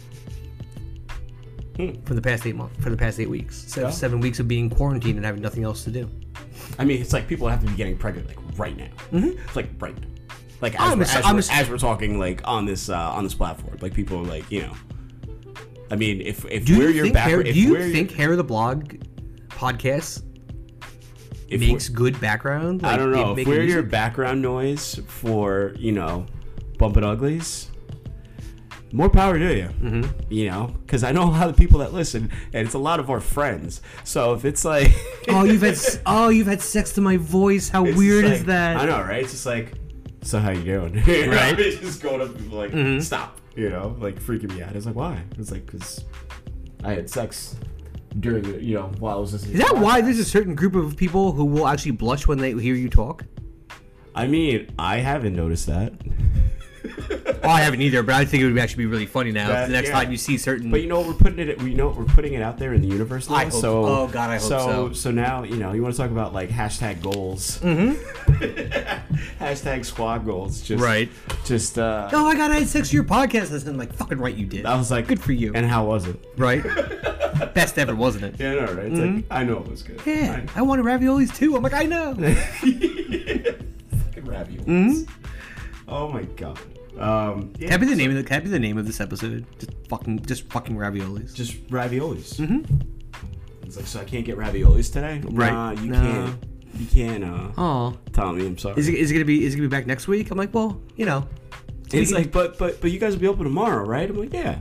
For the past 8 months, for the past 8 weeks, 7 weeks of being quarantined and having nothing else to do. I mean, it's like people have to be getting pregnant like right now. Mm-hmm. It's like right now. Like as we're talking like on this platform, like people are like, I mean, if we're your background, do you think Hair of the Blog podcast makes good background? I don't know. If we're your background noise for bumping uglies, more power to you. Mm-hmm. Because I know a lot of people that listen, and it's a lot of our friends. So if it's like, you've had sex to my voice. How weird is that? I know, right? It's just like, so how you doing? Right? It's just going up to people like, stop. Like freaking me out. It's like, why? It's like, because I had sex during while I was listening. Is that why there's a certain group of people who will actually blush when they hear you talk? I mean, I haven't noticed that. I haven't either, but I think it would actually be really funny now. The next time you see certain, but we're putting it out there in the universe now. I hope. Oh God, I hope so. So now you want to talk about like hashtag goals. Hashtag squad goals. Just right. Just I had sex to your podcast. And I'm like, fucking right, you did. I was like, good for you. And how was it? Right. Best ever, wasn't it? Yeah, no, right. It's like, I know it was good. Yeah, I wanted raviolis too. I'm like, I know. Fucking raviolis. Oh my God. Can that be the name of this episode? Just fucking raviolis. Just raviolis. It's like, so I can't get raviolis today? Right. Nah, you can't. You can't. Tell me, I'm sorry. Is it gonna be back next week? I'm like, well, It's like, but you guys will be open tomorrow, right? I'm like, yeah.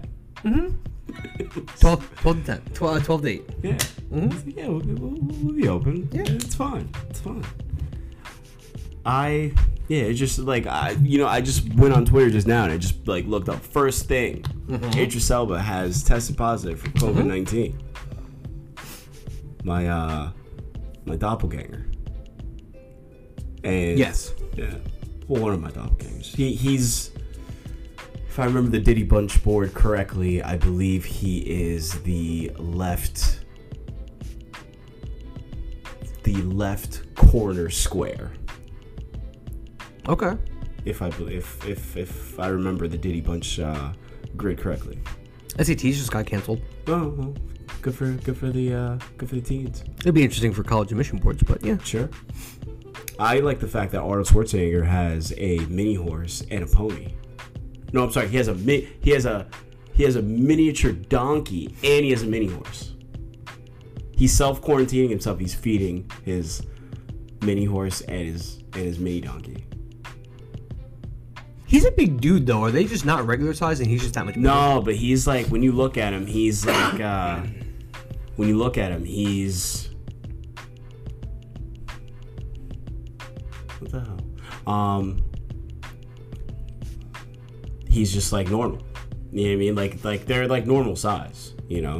12 to 10. 12 to 8. Yeah. Yeah, we'll be open. Yeah. It's fine. It's just like I just went on Twitter just now and I just like looked up first thing. Idris Elba has tested positive for COVID-19. My doppelganger. And yes. Yeah. Well, one of my doppelgangers. He's, if I remember the Diddy Bunch board correctly, I believe he is the left corner square. Okay. If I remember the Diddy Bunch grid correctly. SATs just got canceled. Oh, well, good for the teens. It'd be interesting for college admission boards, but yeah. Sure. I like the fact that Arnold Schwarzenegger has a mini horse and a pony. No, I'm sorry. He has a miniature donkey and he has a mini horse. He's self-quarantining himself. He's feeding his mini horse and his mini donkey. He's a big dude, though. Are they just not regular size and he's just that much bigger? No, but he's like, when you look at him, he's like, he's What the hell? He's just like normal. You know what I mean? Like they're like normal size, you know?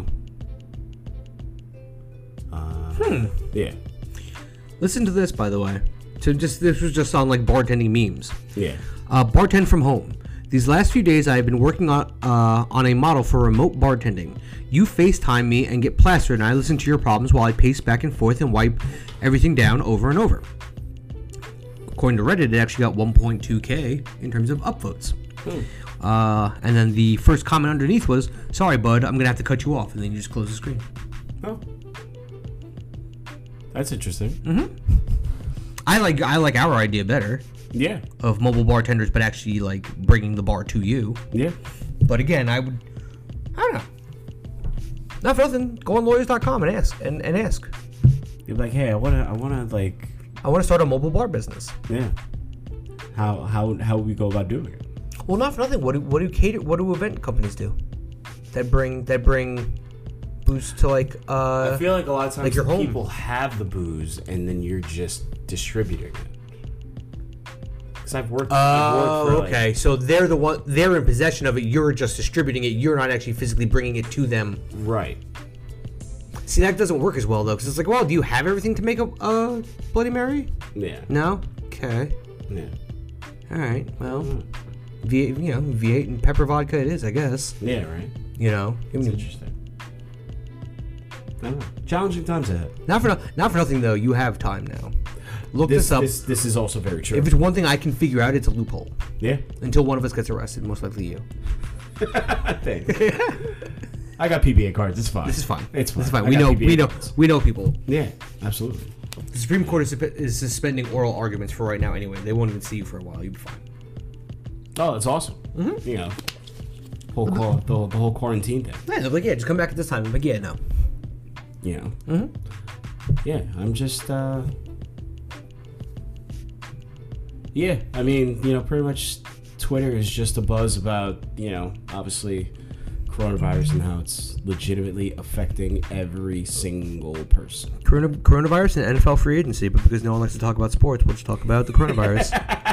Yeah. Listen to this, by the way. This was just on like bartending memes. Yeah. Bartend from home. These last few days, I have been working on a model for remote bartending. You FaceTime me and get plastered, and I listen to your problems while I pace back and forth and wipe everything down over and over. According to Reddit, it actually got 1.2K in terms of upvotes. And then the first comment underneath was, "Sorry, bud, I'm gonna have to cut you off," and then you just close the screen. Oh, that's interesting. Mm-hmm. I like our idea better. Yeah. Of mobile bartenders, but actually like bringing the bar to you. Yeah. But again, I don't know. Not for nothing. Go on lawyers.com and ask and ask. You're like, hey, I wanna start a mobile bar business. Yeah. How we go about doing it? Well, not for nothing. What do event companies do? That bring booze to like I feel like a lot of times like your home. People have the booze and then you're just distributing it. Because I've worked for okay. So they're in possession of it. You're just distributing it. You're not actually physically bringing it to them. Right. See, that doesn't work as well though, because it's like, well, do you have everything to make a Bloody Mary? Yeah. No. Okay. Yeah. All right. Well, V8 and pepper vodka it is, I guess. Yeah. Right. You know. It's interesting. I don't know. Challenging times ahead. Not for nothing though. You have time now. Look this up. This is also very true. If it's one thing I can figure out, it's a loophole. Yeah. Until one of us gets arrested, most likely you. Thanks. I got PBA cards. It's fine. This is fine. It's fine. It's fine. We know people. Yeah, absolutely. The Supreme Court is suspending oral arguments for right now anyway. They won't even see you for a while. You'll be fine. Oh, that's awesome. Mm-hmm. You know, the whole quarantine thing. Yeah, they're like, yeah, just come back at this time. I'm like, yeah, no. You know. Mm-hmm. Yeah, I'm just. Yeah, I mean, you know, pretty much Twitter is just a buzz about, you know, obviously coronavirus and how it's legitimately affecting every single person. Coronavirus and NFL free agency, but because no one likes to talk about sports, we'll just talk about the coronavirus.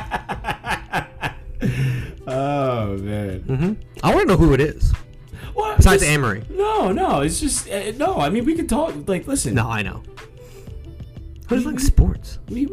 Oh, man. Mm-hmm. I want to know who it is. What? Besides Amory. No, it's just, no, I mean, we could talk, like, listen. No, I know. Who does like sports? We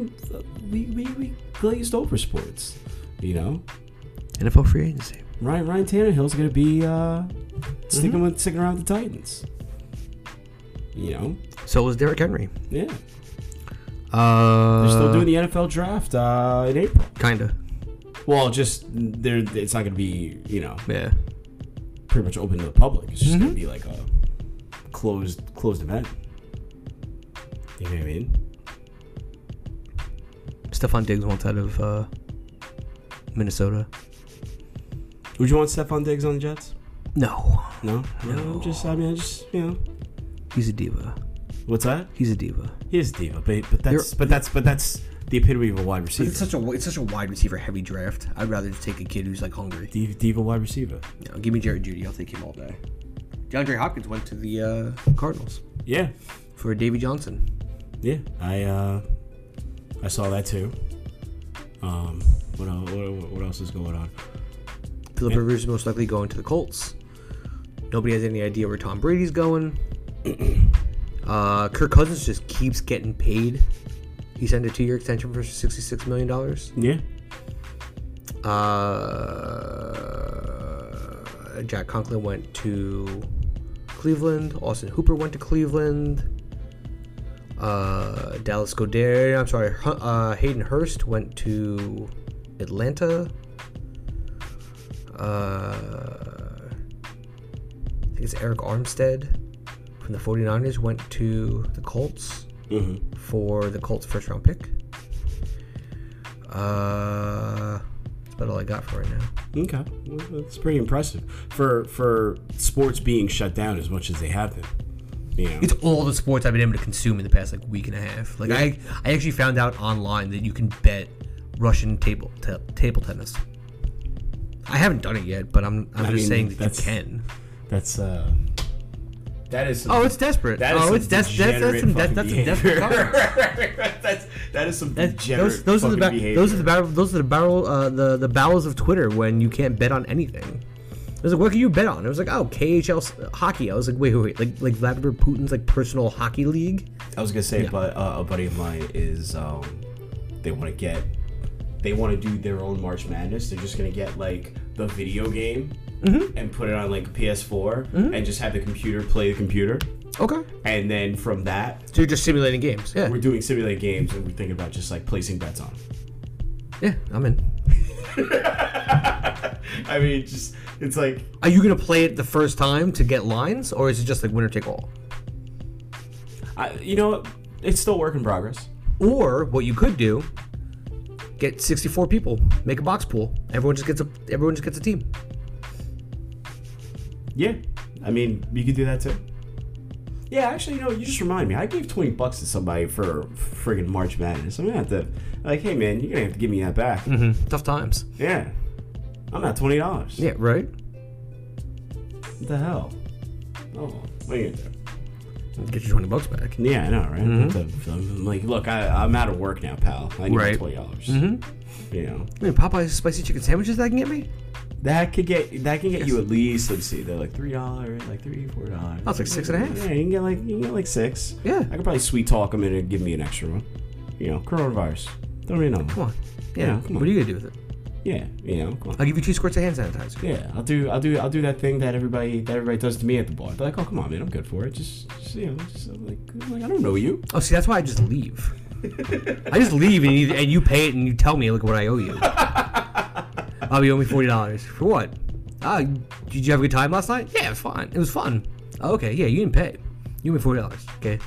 glazed over sports, you know? NFL free agency. Ryan Tannehill's going to be sticking around with the Titans. You know? So was Derrick Henry. Yeah. They're still doing the NFL draft in April. Kinda. Well, just it's not going to be, you know, yeah, pretty much open to the public. It's just going to be like a closed event. You know what I mean? Stephon Diggs wants out of Minnesota. Would you want Stephon Diggs on the Jets? No. No? I just, you know. He's a diva. What's that? He's a diva. He is a diva, but that's the epitome of a wide receiver. It's such a wide receiver heavy draft. I'd rather just take a kid who's like hungry. Diva wide receiver. You know, give me Jared Judy. I'll take him all day. DeAndre Hopkins went to the Cardinals. Yeah. For Davy Johnson. Yeah, I saw that too. What else is going on? Phillip Rivers is most likely going to the Colts. Nobody has any idea where Tom Brady's going. Kirk Cousins just keeps getting paid. He signed a 2-year extension for $66 million. Yeah. Jack Conklin went to Cleveland. Austin Hooper went to Cleveland. Dallas Goedert. I'm sorry. Hayden Hurst went to Atlanta. I think it's Eric Armstead from the 49ers went to the Colts for the Colts first round pick. That's about all I got for right now. Okay, well, that's pretty impressive for sports being shut down as much as they have been. You know. It's all the sports I've been able to consume in the past like week and a half. Like I actually found out online that you can bet Russian table tennis. I haven't done it yet, but I'm just saying that you can. That is. It's desperate. That's some desperate. that's That is some degenerate those are the behavior. those are the bowels of Twitter when you can't bet on anything. I was like, what can you bet on? It was like, oh, KHL hockey. I was like, wait, like Vladimir Putin's like personal hockey league. I was gonna say, but a buddy of mine is they want to do their own March Madness. They're just gonna get like the video game and put it on like a PS4 and just have the computer play the computer. Okay. And then from that, so you're just simulating games. Yeah. We're doing simulated games, and we're thinking about just like placing bets on. Yeah, I'm in. I mean, it's like. Are you gonna play it the first time to get lines, or is it just like winner take all? You know, it's still work in progress. Or what you could do, get 64 people, make a box pool. Everyone just gets a team. Yeah, I mean, you could do that too. Yeah, actually, you know, you just remind me. I gave $20 to somebody for friggin' March Madness. I'm gonna have to, like, hey man, you're gonna have to give me that back. Tough times. Yeah, I'm at $20. Yeah, right. What the hell? Oh, what are you gonna do? Get your $20 back. Yeah, I know, right? I'm like, look, I'm out of work now, pal. I need right. $20. You know, I mean, Popeye's spicy chicken sandwiches that can get me. That can get you at least. Let's see, they're like $3, like $3-4. That's like $6.50. Yeah, you can get like $6. Yeah, I could probably sweet talk them and give me an extra one. You know, coronavirus. Don't really know. Come on. Yeah, come on. What are you gonna do with it? Yeah, you know, come on. I'll give you 2 squirts of hand sanitizer. Yeah, I'll do that thing that everybody does to me at the bar. They're like, oh come on, man, I'm good for it. Just you know, just like I don't know you. Oh, see, that's why I just leave. I just leave and you pay it and you tell me, look what I owe you. You owe me $40 for what? Did you have a good time last night? Yeah, it was fine. It was fun. Oh, okay, yeah, you didn't pay. You owe me $40. Okay.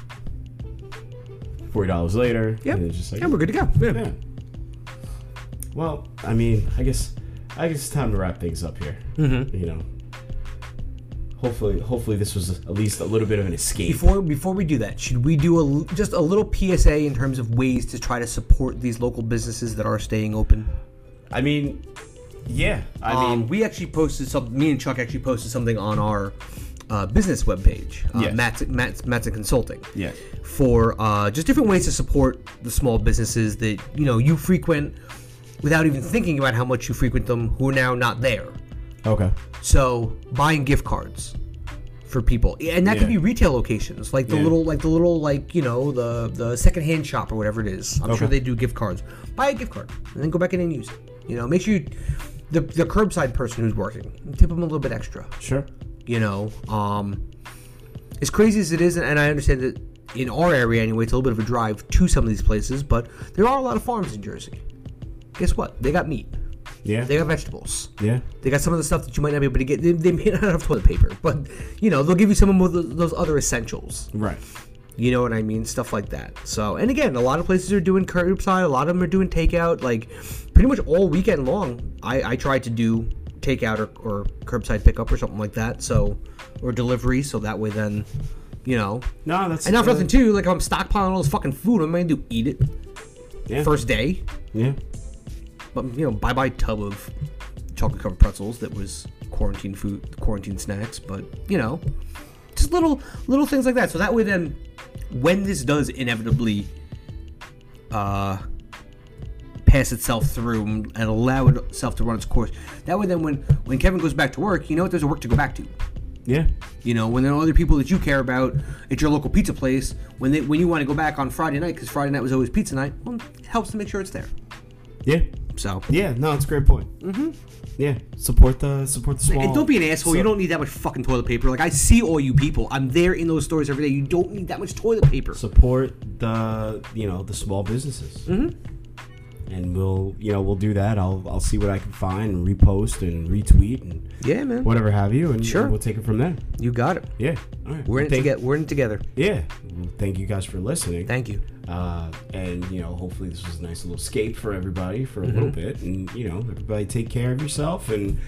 $40 later. Yep. And it's just like, yeah, we're good to go. Yeah. Well, I mean, I guess it's time to wrap things up here. You know, hopefully this was at least a little bit of an escape. Before we do that, should we do just a little PSA in terms of ways to try to support these local businesses that are staying open? I mean, yeah. I mean, we actually posted something. Me and Chuck actually posted something on our business webpage, yes. Mattson Consulting. Yeah. For just different ways to support the small businesses that you frequent without even thinking about how much you frequent them, who are now not there. Okay. So buying gift cards for people, and that could be retail locations, like the little the secondhand shop or whatever it is. I'm sure they do gift cards. Buy a gift card and then go back in and use it. Make sure the curbside person who's working, tip them a little bit extra. Sure. As crazy as it is, and I understand that in our area anyway, it's a little bit of a drive to some of these places, but there are a lot of farms in Jersey. Guess what? They got meat. Yeah. They got vegetables. Yeah. They got some of the stuff that you might not be able to get. They may not have toilet paper, but they'll give you some of those other essentials. Right. You know what I mean? Stuff like that. So, and again, a lot of places are doing curbside. A lot of them are doing takeout. Like, pretty much all weekend long, I tried to do takeout or curbside pickup or something like that. So, or delivery. So that way, then, No, that's. And not for nothing too. Like, if I'm stockpiling all this fucking food, what am I gonna do? Eat it. Yeah. First day. Yeah. But bye tub of chocolate covered pretzels that was quarantine food, quarantine snacks. But just little things like that. So that way, then, when this does inevitably pass itself through and allow itself to run its course, that way, then, when Kevin goes back to work, there's a work to go back to. Yeah. When there are other people that you care about at your local pizza place, when you want to go back on Friday night, because Friday night was always pizza night, well, it helps to make sure it's there. Yeah. So. Yeah. No, it's a great point. Yeah. Support the small. And don't be an asshole. You don't need that much fucking toilet paper. Like, I see all you people. I'm there in those stores every day. You don't need that much toilet paper. Support the small businesses. And we'll do that. I'll see what I can find and repost and retweet and whatever have you, and sure, we'll take it from there. You got it. Yeah. All right. We're in it together. Yeah. Well, thank you guys for listening. Thank you. And hopefully this was a nice little escape for everybody for a little bit, and everybody take care of yourself, and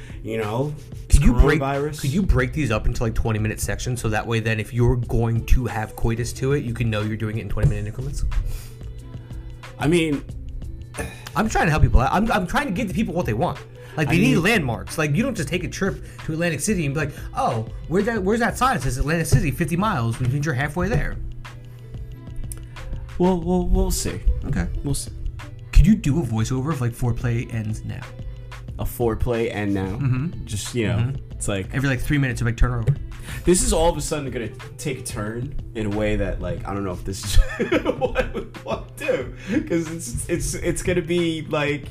Could you break these up into like 20-minute sections so that way then if you're going to have coitus to it, you can know you're doing it in 20-minute increments? I mean, I'm trying to help people. I'm trying to give the people what they want. Like, they need landmarks. Like, you don't just take a trip to Atlantic City and be like, oh, where's that sign? It says Atlantic City, 50 miles, which means you're halfway there. We'll see. Okay. We'll see. Could you do a voiceover of like foreplay ends now? A foreplay and now. Just, it's like... Every like 3 minutes, you like turn her over. This is all of a sudden going to take a turn in a way that, like, I don't know if this is what I would want to do. Because it's going to be, like,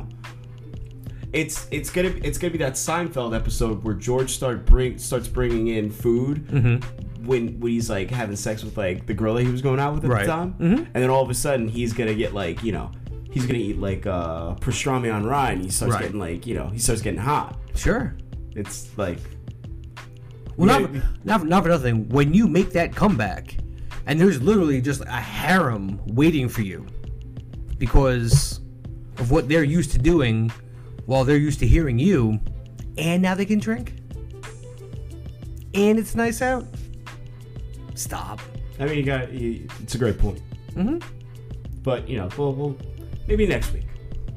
It's gonna be that Seinfeld episode where George starts bringing in food when he's like having sex with like the girl that he was going out with at the time, and then all of a sudden he's gonna get like he's gonna eat like pastrami on rye, and he starts getting like he starts getting hot. Sure. It's like not for nothing. When you make that comeback, and there's literally just a harem waiting for you because of what they're used to doing. While they're used to hearing you, and now they can drink, and it's nice out. Stop. I mean, it's a great point. But we'll maybe next week.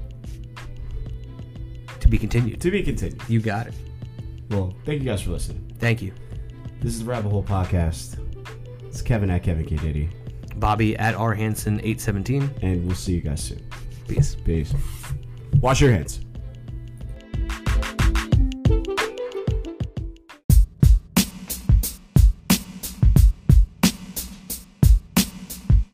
To be continued. To be continued. You got it. Well, thank you guys for listening. Thank you. This is the Rabbit Hole Podcast. It's Kevin at Kevin K. Diddy. Bobby at R Hansen 817. And we'll see you guys soon. Peace. Peace. Wash your hands.